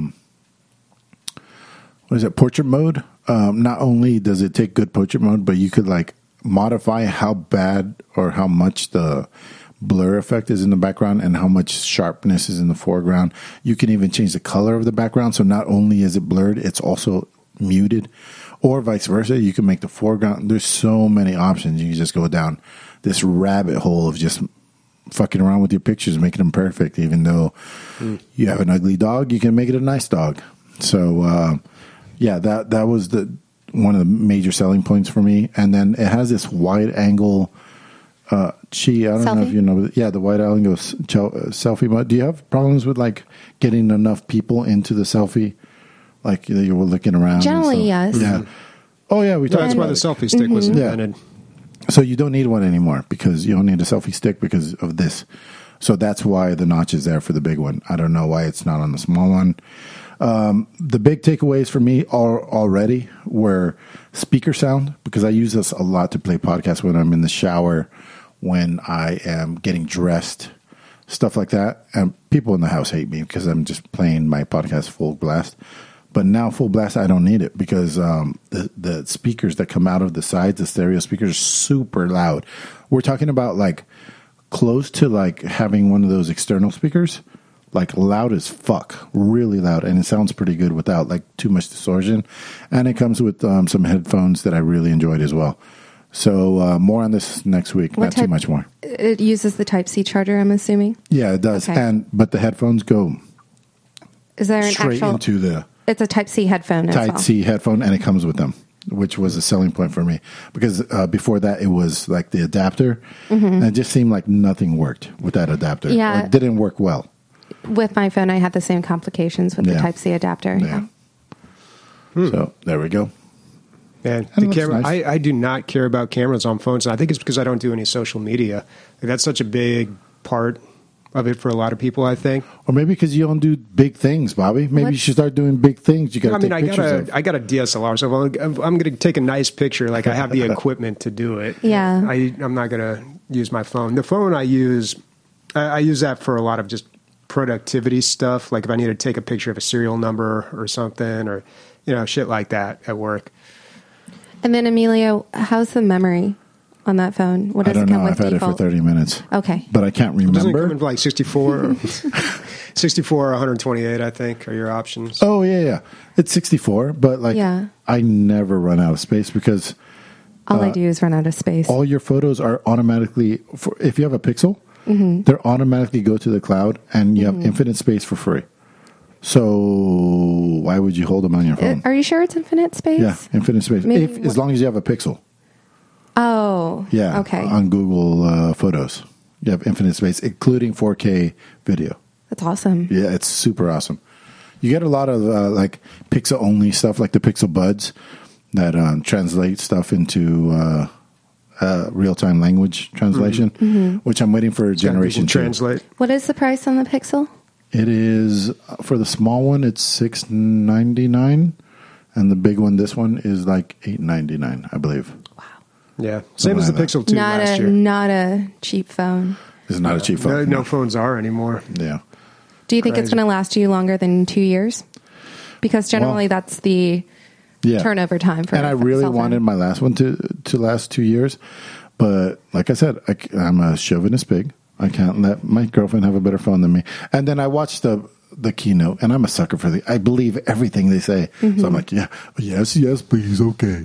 portrait mode? Not only does it take good portrait mode, but you could like modify how bad or how much the blur effect is in the background and how much sharpness is in the foreground. You can even change the color of the background. So not only is it blurred, it's also muted, or vice versa. You can make the foreground. There's so many options. You can just go down this rabbit hole of just fucking around with your pictures, making them perfect. Even though you have an ugly dog, you can make it a nice dog. So, yeah, that was one of the major selling points for me. And then it has this wide angle I don't know if you know. Yeah, the wide angle selfie mode. Do you have problems with like getting enough people into the selfie? Like you were looking around. Generally, yes. Yeah. Oh yeah, that's why the selfie stick was invented. So you don't need one anymore because you don't need a selfie stick because of this. So that's why the notch is there for the big one. I don't know why it's not on the small one. The big takeaways for me already were speaker sound, because I use this a lot to play podcasts when I'm in the shower, when I am getting dressed, stuff like that. And people in the house hate me because I'm just playing my podcast full blast. But now full blast, I don't need it because the speakers that come out of the sides, the stereo speakers, are super loud. We're talking about like close to like having one of those external speakers, like loud as fuck, really loud, and it sounds pretty good without like too much distortion. And it comes with some headphones that I really enjoyed as well. So more on this next week, not too much more. It uses the Type-C charger, I'm assuming? Yeah, it does. Okay. But the headphones go straight into the... It's a Type-C headphone as well. Type-C headphone, and it comes with them, which was a selling point for me. Because before that, it was like the adapter, and it just seemed like nothing worked with that adapter. Yeah. Or it didn't work well. With my phone, I had the same complications with the Type-C adapter. Yeah. So, there we go. And the camera, nice. I do not care about cameras on phones. And I think it's because I don't do any social media. Like, that's such a big part of it for a lot of people, I think. Or maybe because you don't do big things, Bobby. Maybe you should start doing big things. You got to take pictures of. I got a DSLR, so I'm going to take a nice picture. Like, I have the equipment to do it. Yeah. I'm not going to use my phone. The phone I use that for a lot of just productivity stuff. Like if I need to take a picture of a serial number or something, or shit like that at work. And then Emilio, how's the memory on that phone? What does it come with? I've had it for 30 minutes. Okay. But I can't remember. Doesn't it come in like 64 or 128, I think, are your options. Oh, yeah. It's 64, but I never run out of space because all I do is run out of space. All your photos are automatically, if you have a Pixel, they're automatically go to the cloud, and you have infinite space for free. So why would you hold them on your phone? Are you sure it's infinite space? Yeah, infinite space. As long as you have a Pixel. Oh. Yeah. Okay. On Google Photos. You have infinite space, including 4K video. That's awesome. Yeah, it's super awesome. You get a lot of like Pixel-only stuff, like the Pixel Buds that translate stuff into real-time language translation, which I'm waiting for Generation 2. Translate. What is the price on the Pixel? It is, for the small one, it's $699, and the big one, this one, is like $899, I believe. Yeah, same as the like Pixel 2 last year. Not a cheap phone. It's not a cheap phone. No phones are anymore. Yeah. Do you think it's Crazy. going to last you longer than 2 years? Because generally that's the turnover time for and I a really cell phone. wanted my last one to last 2 years, but like I said, I'm a chauvinist pig. I can't let my girlfriend have a better phone than me. And then I watched the keynote, and I'm a sucker for I believe everything they say. So I'm like, yes, please, okay.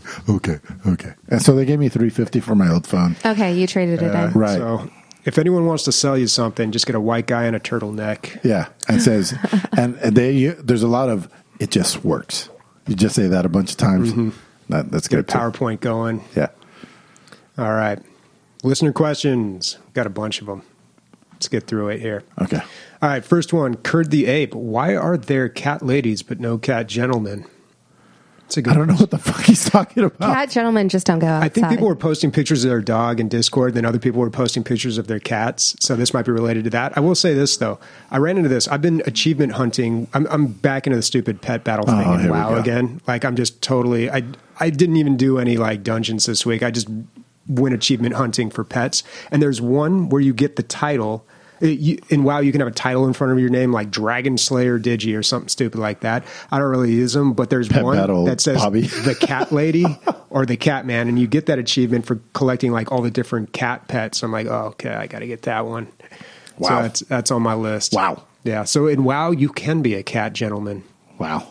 And so they gave me $350 for my old phone. Okay, you traded it in. Right. So if anyone wants to sell you something, just get a white guy in a turtleneck. Yeah, and says, and there's a lot of it just works. You just say that a bunch of times. That's Get a good. too. PowerPoint going. Yeah. All right. Listener questions. Got a bunch of them. Let's get through it here. Okay. All right. First one, Kurd the Ape. Why are there cat ladies but no cat gentlemen? It's a good I don't know what the fuck he's talking about. Cat gentlemen just don't go outside. I think people were posting pictures of their dog in Discord, then other people were posting pictures of their cats. So this might be related to that. I will say this, though. I ran into this. I've been achievement hunting. I'm back into the stupid pet battle thing in here we WoW go. again. Like, I'm just totally... I didn't even do any, like, dungeons this week. I just went achievement hunting for pets. And there's one where you get the title... in WoW, you can have a title in front of your name, like Dragon Slayer Digi or something stupid like that. I don't really use them, but there's Pet one Battle that says Bobby. the Cat Lady or the Cat Man, and you get that achievement for collecting like all the different cat pets. I'm like, oh, okay, I got to get that one. Wow. So that's on my list. Wow. Yeah. So in WoW, you can be a cat gentleman. Wow.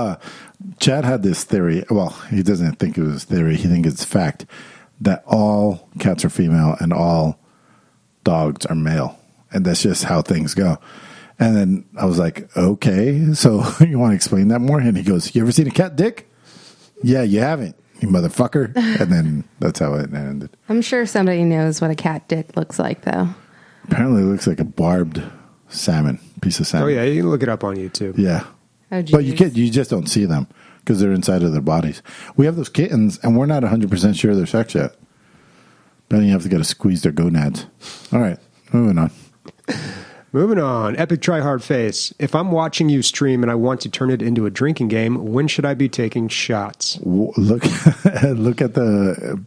Chad had this theory. Well, he doesn't think it was theory. He thinks it's fact that all cats are female and all dogs are male. And that's just how things go. And then I was like, okay, so you want to explain that more? And he goes, you ever seen a cat dick? Yeah, you haven't, you motherfucker. And then that's how it ended. I'm sure somebody knows what a cat dick looks like, though. Apparently it looks like a barbed piece of salmon. Oh, yeah. You can look it up on YouTube. Yeah. Oh, But you geez. you just don't see them because they're inside of their bodies. We have those kittens, and we're not 100% sure of their sex yet. Then you have to get to squeeze their gonads. All right, moving on. Moving on. Epic Try Hard Face. If I'm watching you stream and I want to turn it into a drinking game, when should I be taking shots? Look at the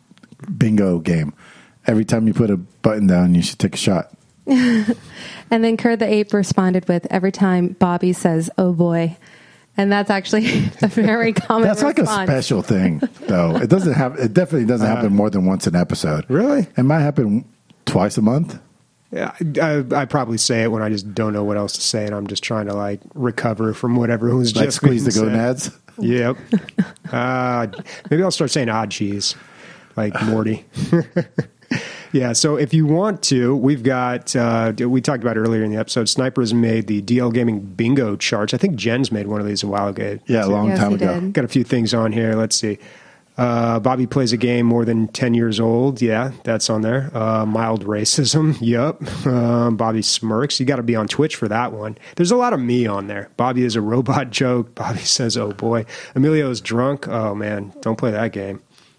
bingo game. Every time you put a button down, you should take a shot. And then Kurd the Ape responded with, every time Bobby says, oh boy. And that's actually a very common That's like response. a special thing, though. It definitely doesn't happen more than once an episode. Really? It might happen twice a month. Yeah, I probably say it when I just don't know what else to say, and I'm just trying to like recover from whatever was Like just squeeze the being said. gonads. Yep. Maybe I'll start saying odd cheese, like Morty. Yeah. So if you want to, we've got we talked about earlier in the episode. Sniper has made the DL Gaming bingo charts. I think Jen's made one of these a while ago. Yeah, a long Yes, time he ago. did. Got a few things on here. Let's see. Bobby plays a game more than 10 years old. Yeah, that's on there. Mild racism. Yep. Bobby smirks. You got to be on Twitch for that one. There's a lot of me on there. Bobby is a robot joke. Bobby says, oh boy. Emilio's drunk. Oh man, don't play that game.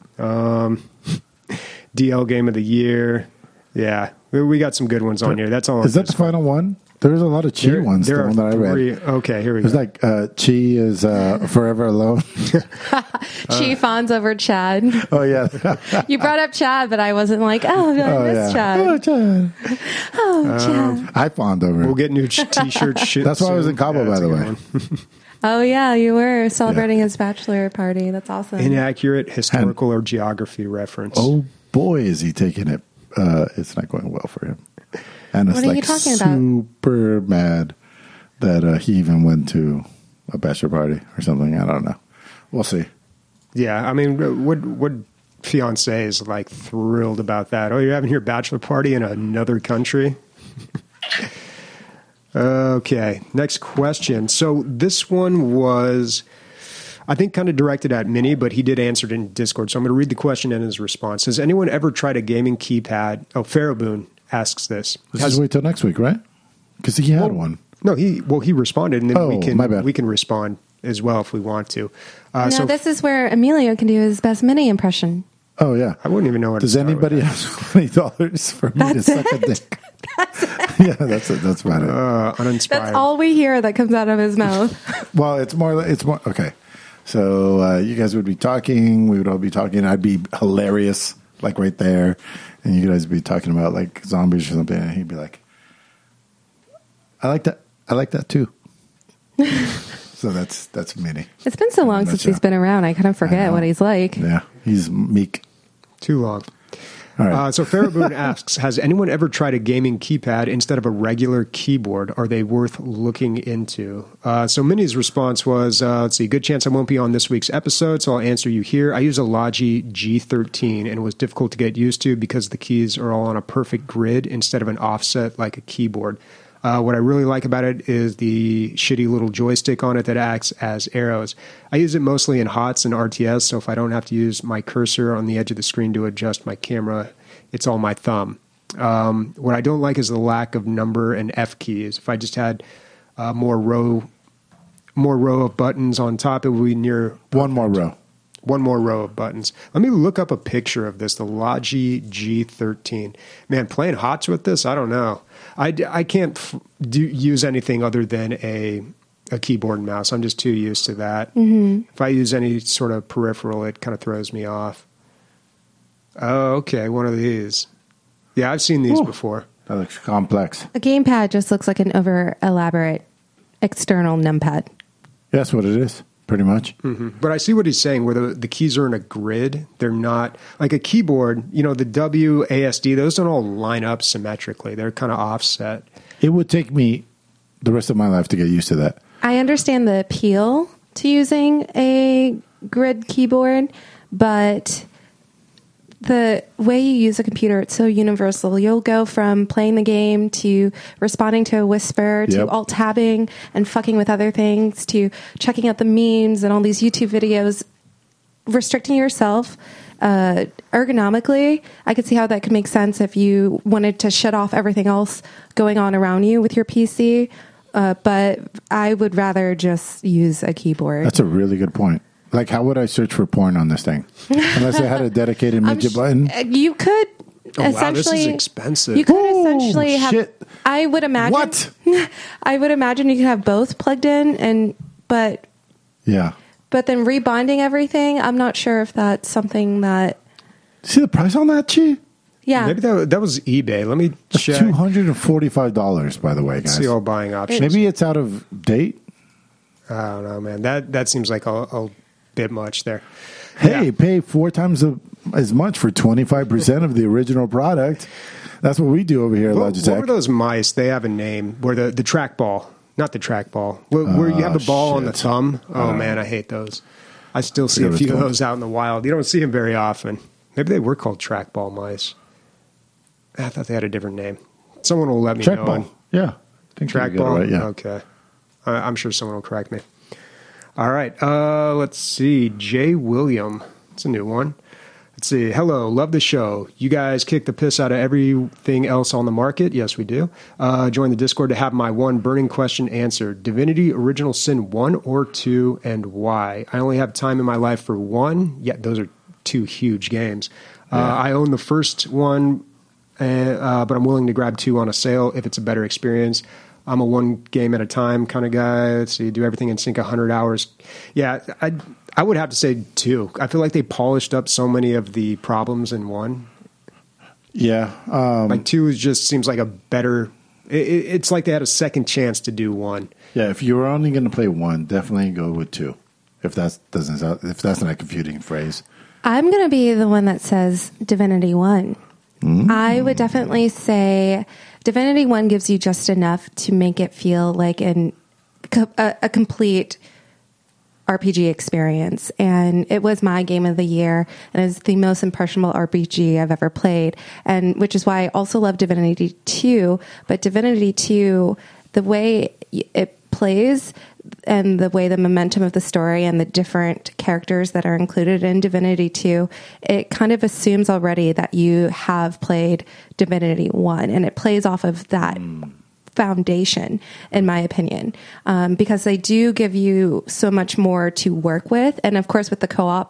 DL game of the year. Yeah, we got some good ones on here. That's all. Is that the final one? There's a lot of Chi ones. There the are one that I read. three. Okay, here we There's go. like Chi is forever alone. She fawns over Chad. Oh yeah. You brought up Chad, but I wasn't like, oh, I miss Chad. Oh, Chad. Oh, Chad. I fawned over. We'll get new T-shirts. That's why I was in Cabo, by the way. Oh, yeah, you were celebrating his bachelor party. That's awesome. Inaccurate historical or geography reference. Oh boy, is he taking it? It's not going well for him. And it's What are like you talking about? super mad that he even went to a bachelor party or something. I don't know. We'll see. Yeah, I mean, what fiance is like thrilled about that? Oh, you're having your bachelor party in another country? Okay, next question. So this one was, I think, kind of directed at Minnie, but he did answer it in Discord. So I'm going to read the question and his response. Has anyone ever tried a gaming keypad? Oh, Pharaohboon asks this. Just wait till next week, right? Because he had one. No, he responded, and then Oh, my bad. we can respond as well if we want to. No, so this is where Emilio can do his best Minnie impression. Oh yeah. I wouldn't even know what. Does to start anybody with have $20 for me to suck a dick? Yeah, that's it. That's about it. Uninspired. That's all we hear that comes out of his mouth. Well, it's more. Okay. So you guys would be talking. We would all be talking. I'd be hilarious, like right there, and you guys would be talking about like zombies or something. And he'd be like, "I like that. I like that too." So that's Minnie. It's been so long since he's been around. I kind of forget what he's like. Yeah, he's meek. Too long. All right. So Faraboon asks, has anyone ever tried a gaming keypad instead of a regular keyboard? Are they worth looking into? So Minnie's response was, let's see, good chance I won't be on this week's episode, so I'll answer you here. I use a Logi G13, and it was difficult to get used to because the keys are all on a perfect grid instead of an offset like a keyboard. What I really like about it is the shitty little joystick on it that acts as arrows. I use it mostly in HOTS and RTS, so if I don't have to use my cursor on the edge of the screen to adjust my camera, it's all my thumb. What I don't like is the lack of number and F keys. If I just had more row of buttons on top, it would be near perfect. One more row of buttons. Let me look up a picture of this, the Logi G13. Man, playing HOTS with this, I don't know. I can't use anything other than a keyboard and mouse. I'm just too used to that. Mm-hmm. If I use any sort of peripheral, it kind of throws me off. Oh, okay, one of these. Yeah, I've seen these before. That looks complex. A gamepad just looks like an over-elaborate external numpad. That's what it is, pretty much. Mm-hmm. But I see what he's saying, where the keys are in a grid. They're not like a keyboard. You know, the W, ASD, those don't all line up symmetrically. They're kind of offset. It would take me the rest of my life to get used to that. I understand the appeal to using a grid keyboard, but the way you use a computer, it's so universal. You'll go from playing the game to responding to a whisper to alt-tabbing and fucking with other things to checking out the memes and all these YouTube videos. Restricting yourself ergonomically, I could see how that could make sense if you wanted to shut off everything else going on around you with your PC. But I would rather just use a keyboard. That's a really good point. Like, how would I search for porn on this thing? Unless I had a dedicated midget button. You could essentially... Wow, this is expensive. You could essentially have... Shit. I would imagine... What? I would imagine you could have both plugged in, but then rebonding everything, I'm not sure if that's something that... See the price on that, Chi? Yeah. Maybe that was eBay. Let me check. $245, by the way, guys. See all buying options. Maybe it's out of date. I don't know, man. That seems like a bit much there. Hey, pay 4 times as much for 25% of the original product. That's what we do over here at Logitech. What were those mice? They have a name. Where the trackball, not the trackball, where you have the ball on the thumb. Oh man, I hate those. I still see a few of those out in the wild. You don't see them very often. Maybe they were called trackball mice. I thought they had a different name. Someone will let me know. Trackball. Yeah. Trackball. Right, yeah. Okay. I'm sure someone will correct me. All right. Let's see. Jay William. It's a new one. Let's see. Hello. Love the show. You guys kick the piss out of everything else on the market. Yes, we do. Join the Discord to have my one burning question answered. Divinity Original Sin 1 or 2 and why? I only have time in my life for one. Yeah, those are 2 huge games. I own the first one, but I'm willing to grab 2 on a sale if it's a better experience. I'm a one game at a time kind of guy. Let's see, do everything in sync 100 hours. Yeah, I would have to say 2. I feel like they polished up so many of the problems in 1. Yeah. Like 2 just seems like a better... It's like they had a second chance to do 1. Yeah, if you were only going to play 1, definitely go with 2. If that's not a confusing phrase. I'm going to be the one that says Divinity 1. I would definitely say Divinity 1 gives you just enough to make it feel like a complete RPG experience. And it was my game of the year, and it's the most impressionable RPG I've ever played. And which is why I also love Divinity 2. But Divinity 2, the way it plays and the way the momentum of the story and the different characters that are included in Divinity 2, it kind of assumes already that you have played Divinity 1, and it plays off of that foundation, in my opinion, because they do give you so much more to work with. And of course, with the co-op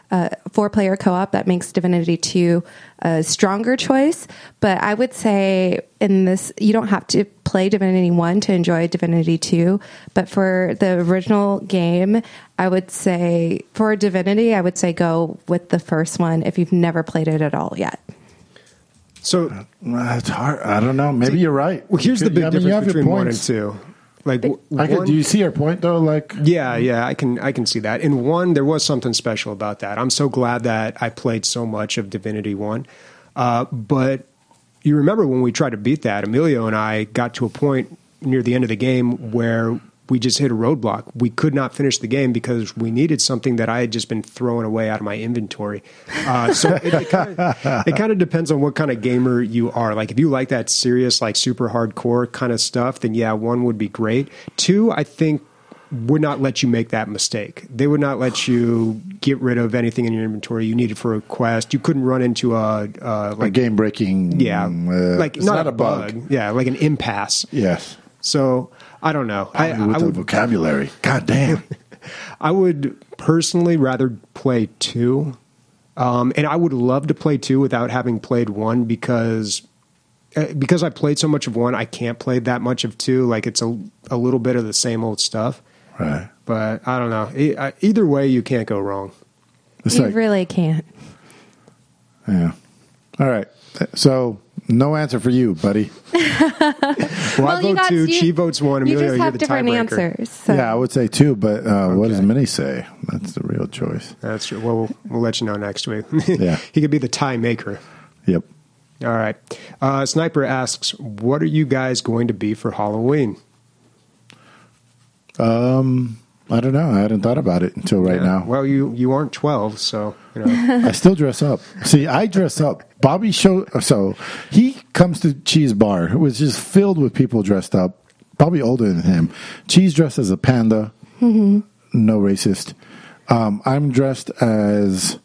4-player co-op, that makes Divinity 2 a stronger choice. But I would say in this, you don't have to play Divinity 1 to enjoy Divinity 2. But for the original game, I would say for Divinity, I would say go with the first one if you've never played it at all yet. So it's hard. I don't know. Maybe you're right. Well, here's the big I mean, you have difference your between 1 and points. 2. Like, Do you see your point though? Like, yeah, I can see that. In 1, there was something special about that. I'm so glad that I played so much of Divinity 1. But you remember when we tried to beat that, Emilio and I got to a point near the end of the game where we just hit a roadblock. We could not finish the game because we needed something that I had just been throwing away out of my inventory. So it kind of depends on what kind of gamer you are. Like if you like that serious, like super hardcore kind of stuff, then yeah, 1 would be great. 2, I think, would not let you make that mistake. They would not let you get rid of anything in your inventory you needed for a quest. You couldn't run into a game breaking. Yeah, like it's not a bug. Yeah, like an impasse. Yes. So I don't know. I the would vocabulary. God damn. I would personally rather play 2, and I would love to play 2 without having played 1 because I played so much of 1, I can't play that much of 2. Like it's a little bit of the same old stuff. Right. But I don't know. Either way, you can't go wrong. It's You really can't. Yeah. All right. So no answer for you, buddy. Well, I vote 2. She votes 1. You Emilio, just you're have the different tiebreaker. answers. So. Yeah, I would say 2, but what does Minnie say? That's the real choice. That's true. Well, we'll let you know next week. Yeah. He could be the tie maker. Yep. All right. Sniper asks, what are you guys going to be for Halloween? I don't know. I hadn't thought about it until right now. Well, you aren't 12, so, you know. I still dress up. See, I dress up. Bobby so he comes to Cheese Bar. It was just filled with people dressed up, probably older than him. Cheese dressed as a panda. Mm-hmm. No racist. I'm dressed as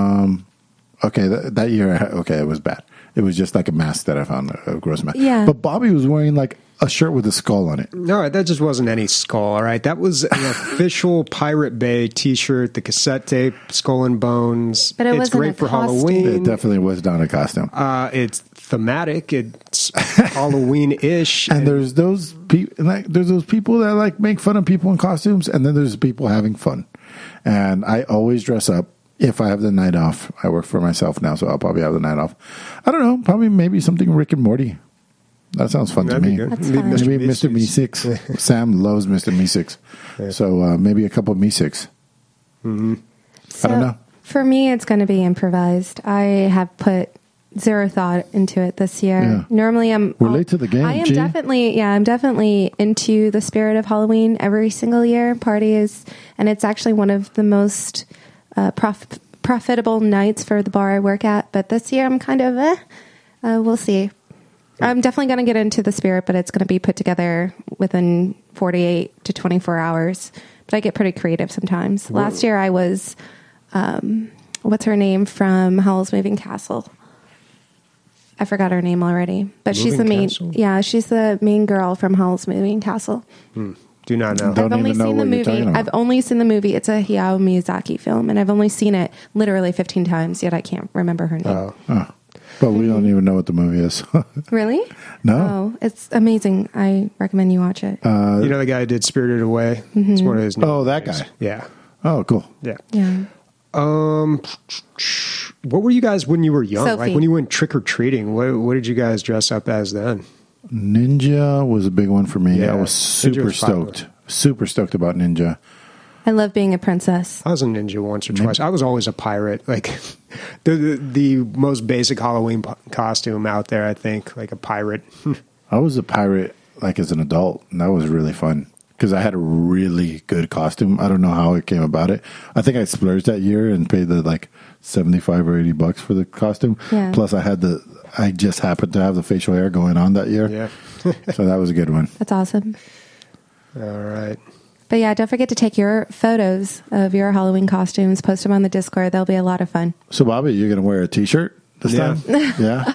that year. It was bad. It was just like a mask that I found, a gross mask. Yeah. But Bobby was wearing like a shirt with a skull on it. All right, that just wasn't any skull, all right? That was an official Pirate Bay T-shirt, the cassette tape, Skull and Bones. But it wasn't great a for costume. Halloween. It definitely was not a costume. It's thematic. It's Halloween-ish. And there's those people that like make fun of people in costumes, and then there's people having fun. And I always dress up if I have the night off. I work for myself now, so I'll probably have the night off. I don't know, probably maybe something Rick and Morty. That sounds fun That'd to be me. good. That's fun. Maybe Mr. Meeseeks. Sam loves Mr. Meeseeks. Yeah. So maybe a couple of Meeseeks. Mm-hmm. So I don't know. For me, it's going to be improvised. I have put zero thought into it this year. Yeah. Normally, We're late to the game, I am G. I'm definitely into the spirit of Halloween every single year. And it's actually one of the most profitable nights for the bar I work at. But this year, I'm kind of we'll see. I'm definitely going to get into the spirit, but it's going to be put together within 48 to 24 hours. But I get pretty creative sometimes. Last year I was, what's her name from Howl's Moving Castle? I forgot her name already, but she's the main. Castle? Yeah, she's the main girl from Howl's Moving Castle. Do not know. Don't I've only even know seen what the you're talking movie. about. I've only seen the movie. It's a Hayao Miyazaki film, and I've only seen it literally 15 times. Yet I can't remember her name. Oh. But we don't even know what the movie is. Really? No. Oh, it's amazing. I recommend you watch it. You know the guy who did Spirited Away? It's one of his Oh, that movies. guy. Yeah. Oh, cool. Yeah. Yeah. What were you guys when you were young? Sophie. Like when you went trick-or-treating, what did you guys dress up as then? Ninja was a big one for me. Yeah, I was Ninja super was popular. stoked. Super stoked about Ninja. I love being a princess. I was a ninja once or twice. I was always a pirate. Like the most basic Halloween costume out there, I think, like a pirate. I was a pirate like as an adult, and that was really fun because I had a really good costume. I don't know how it came about it. I think I splurged that year and paid the like $75 or $80 for the costume. Yeah. Plus, I just happened to have the facial hair going on that year. Yeah. So that was a good one. That's awesome. All right. But yeah, don't forget to take your photos of your Halloween costumes, post them on the Discord. They'll be a lot of fun. So, Bobby, you're going to wear a T-shirt this Yeah. time? Yeah.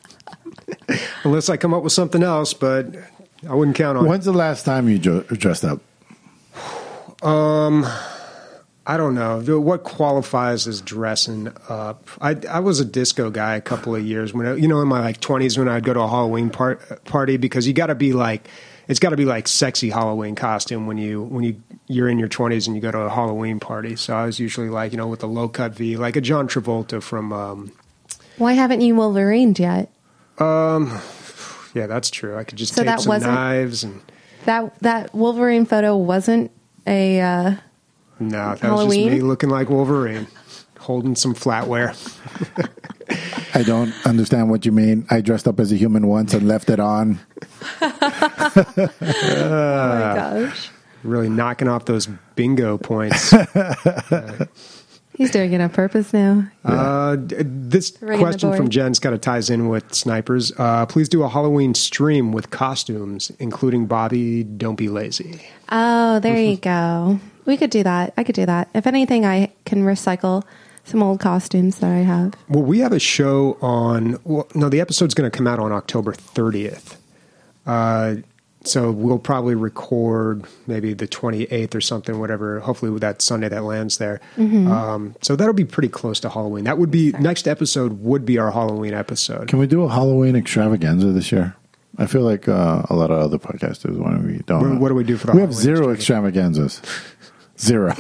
Unless I come up with something else, but I wouldn't count on it. When's the last time you dressed up? I don't know what qualifies as dressing up. I was a disco guy a couple of years when in my like 20s when I'd go to a Halloween party because you got to be like it's got to be like sexy Halloween costume when you're in your 20s and you go to a Halloween party. So I was usually like with the low cut V, like a John Travolta from. Why haven't you Wolverined yet? Yeah, that's true. I could just take some knives and that Wolverine photo wasn't a. No, that Halloween? was just me looking like Wolverine, holding some flatware. I don't understand what you mean. I dressed up as a human once and left it on. Oh my gosh. Really knocking off those bingo points. He's doing it on purpose now. This Right question from Jen's kind of ties in with snipers. Please do a Halloween stream with costumes, including Bobby. Don't be lazy. Oh, there you go. We could do that. I could do that. If anything, I can recycle some old costumes that I have. Well, we have a show on. Well, no, the episode's going to come out on October 30th. So we'll probably record maybe the 28th or something, whatever. Hopefully with that Sunday that lands there. Mm-hmm. So that'll be pretty close to Halloween. That would be next episode would be our Halloween episode. Can we do a Halloween extravaganza this year? I feel like a lot of other podcasters when we don't. What do we do for the? We have zero extravaganzas. Zero.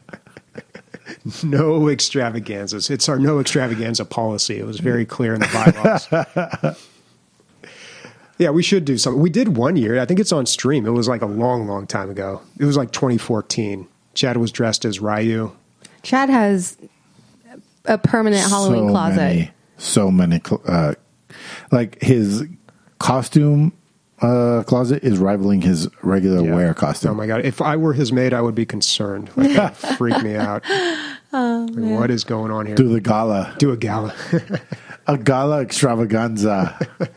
No extravaganzas. It's our no extravaganza policy. It was very clear in the bylaws. Yeah, we should do something. We did one year. I think it's on stream. It was like a long, long time ago. It was like 2014. Chad was dressed as Ryu. Chad has a permanent Halloween closet. So many. Like his costume closet is rivaling his regular wear costume. Oh my God. If I were his maid, I would be concerned. Like, that would freak me out. Like, what is going on here? Do the gala. Do a gala. A gala extravaganza.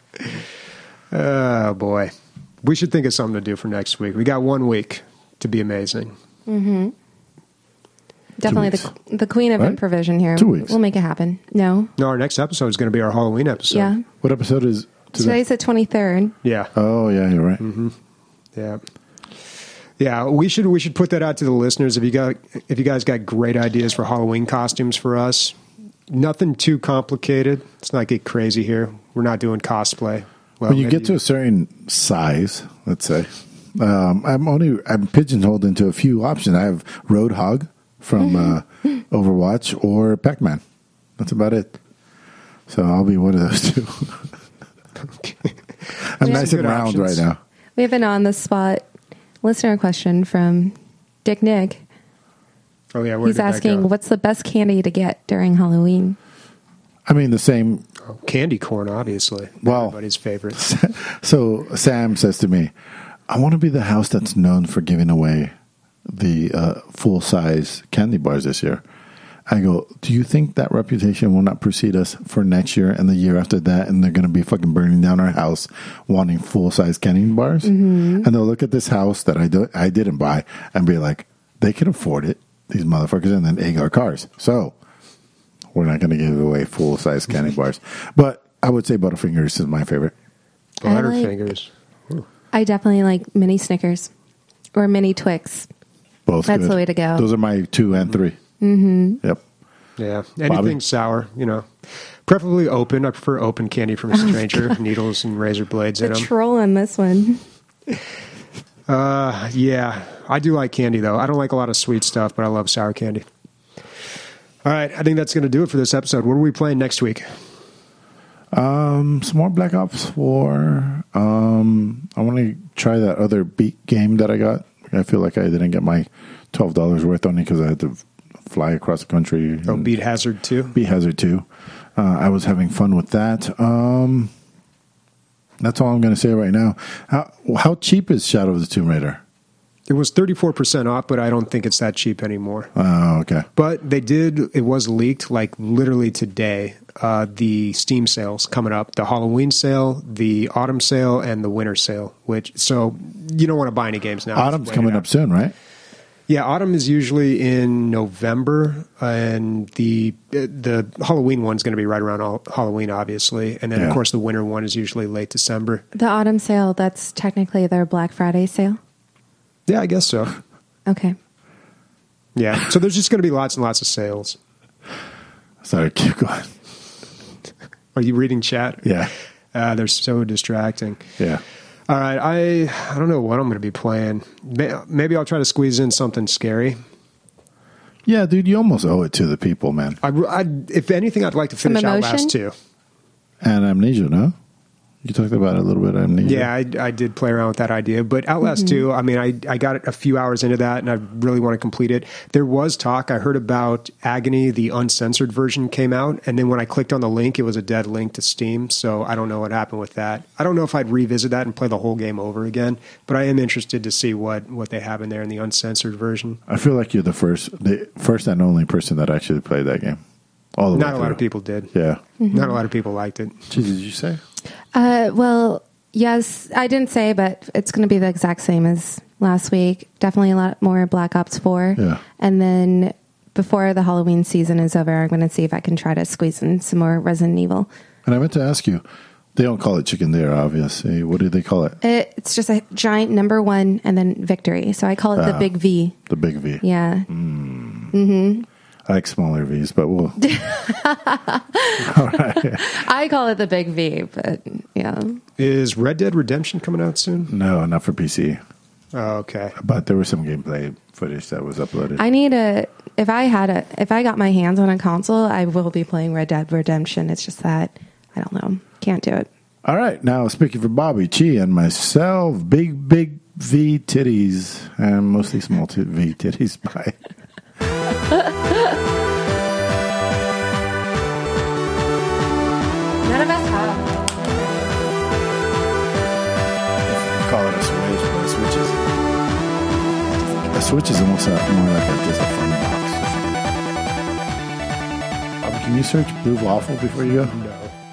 Oh, boy. We should think of something to do for next week. We got 1 week to be amazing. Mm-hmm. Definitely the queen of improvisation here. 2 weeks. We'll make it happen. No, our next episode is going to be our Halloween episode. Yeah. What episode is today? Today's the 23rd. Yeah. Oh, yeah, you're right. Mm-hmm. Yeah. Yeah, we should put that out to the listeners. If you guys got great ideas for Halloween costumes for us, nothing too complicated. Let's not get crazy here. We're not doing cosplay. Well, when you get to a certain size, let's say, I'm pigeonholed into a few options. I have Roadhog from Overwatch or Pac-Man. That's about it. So I'll be one of those two. Okay. I'm nice and round options right now. We have an on-the-spot listener question from Dick Nick. Oh, yeah. He's asking, what's the best candy to get during Halloween? I mean, the same. Candy corn, obviously. Well, everybody's favorite. So Sam says to me, I want to be the house that's known for giving away the full-size candy bars this year. I go, do you think that reputation will not precede us for next year and the year after that, and they're going to be fucking burning down our house wanting full-size candy bars? Mm-hmm. And they'll look at this house that I didn't buy and be like, they can afford it, these motherfuckers, and then egg our cars. So we're not going to give away full-size candy bars. But I would say Butterfingers is my favorite. Butterfingers. I definitely like mini Snickers or mini Twix. Both That's good. the way to go. Those are my 2 and 3. Mm-hmm. Yep. Yeah. Anything sour, Preferably open. I prefer open candy from a stranger. Needles and razor blades in The them. troll on this one. Yeah. I do like candy, though. I don't like a lot of sweet stuff, but I love sour candy. All right. I think that's going to do it for this episode. What are we playing next week? Some more Black Ops 4. I want to try that other Beat game that I got. I feel like I didn't get my $12 worth on it because I had to fly across the country. Oh, Beat Hazard 2? Beat Hazard 2. I was having fun with that. That's all I'm going to say right now. How cheap is Shadow of the Tomb Raider? It was 34% off, but I don't think it's that cheap anymore. Oh, okay. But it was leaked like literally today. The Steam sales coming up, the Halloween sale, the autumn sale, and the winter sale, so you don't want to buy any games now. Autumn's coming up soon, right? Yeah, autumn is usually in November, and the Halloween one's going to be right around Halloween, obviously. And then, of course, the winter one is usually late December. The autumn sale, that's technically their Black Friday sale? Yeah, I guess so. Okay. Yeah. So there's just going to be lots and lots of sales. Sorry, keep going. Are you reading chat? Yeah. They're so distracting. Yeah. All right. I don't know what I'm going to be playing. Maybe I'll try to squeeze in something scary. Yeah, dude, you almost owe it to the people, man. If anything, I'd like to finish Outlast 2. And Amnesia, no? You talked about it a little bit, Amnesia. Yeah, I did play around with that idea. But Outlast 2, I mean, I got a few hours into that, and I really want to complete it. There was talk. I heard about Agony, the uncensored version came out, and then when I clicked on the link, it was a dead link to Steam, so I don't know what happened with that. I don't know if I'd revisit that and play the whole game over again, but I am interested to see what they have in there in the uncensored version. I feel like you're the first and only person that actually played that game. All the way Not a lot of people did. Yeah. Not a lot of people liked it. Did you say? Well, yes, I didn't say, but it's going to be the exact same as last week. Definitely a lot more Black Ops 4. Yeah. And then before the Halloween season is over, I'm going to see if I can try to squeeze in some more Resident Evil. And I meant to ask you, they don't call it Chicken Dinner, obviously. What do they call it? It's just a giant number 1 and then victory. So I call it the Big V. The Big V. Yeah. I like smaller Vs, but we'll... All right. I call it the Big V, but yeah. Is Red Dead Redemption coming out soon? No, not for PC. Oh, okay. But there was some gameplay footage that was uploaded. I need if I got my hands on a console, I will be playing Red Dead Redemption. It's just that, I don't know. Can't do it. All right. Now, speaking for Bobby, Chi, and myself, big V titties, and mostly small V titties. Bye. None of us have. Call it a Switch, but a Switch is almost more like just a fun box. Can you search Blue Waffle before you go? No.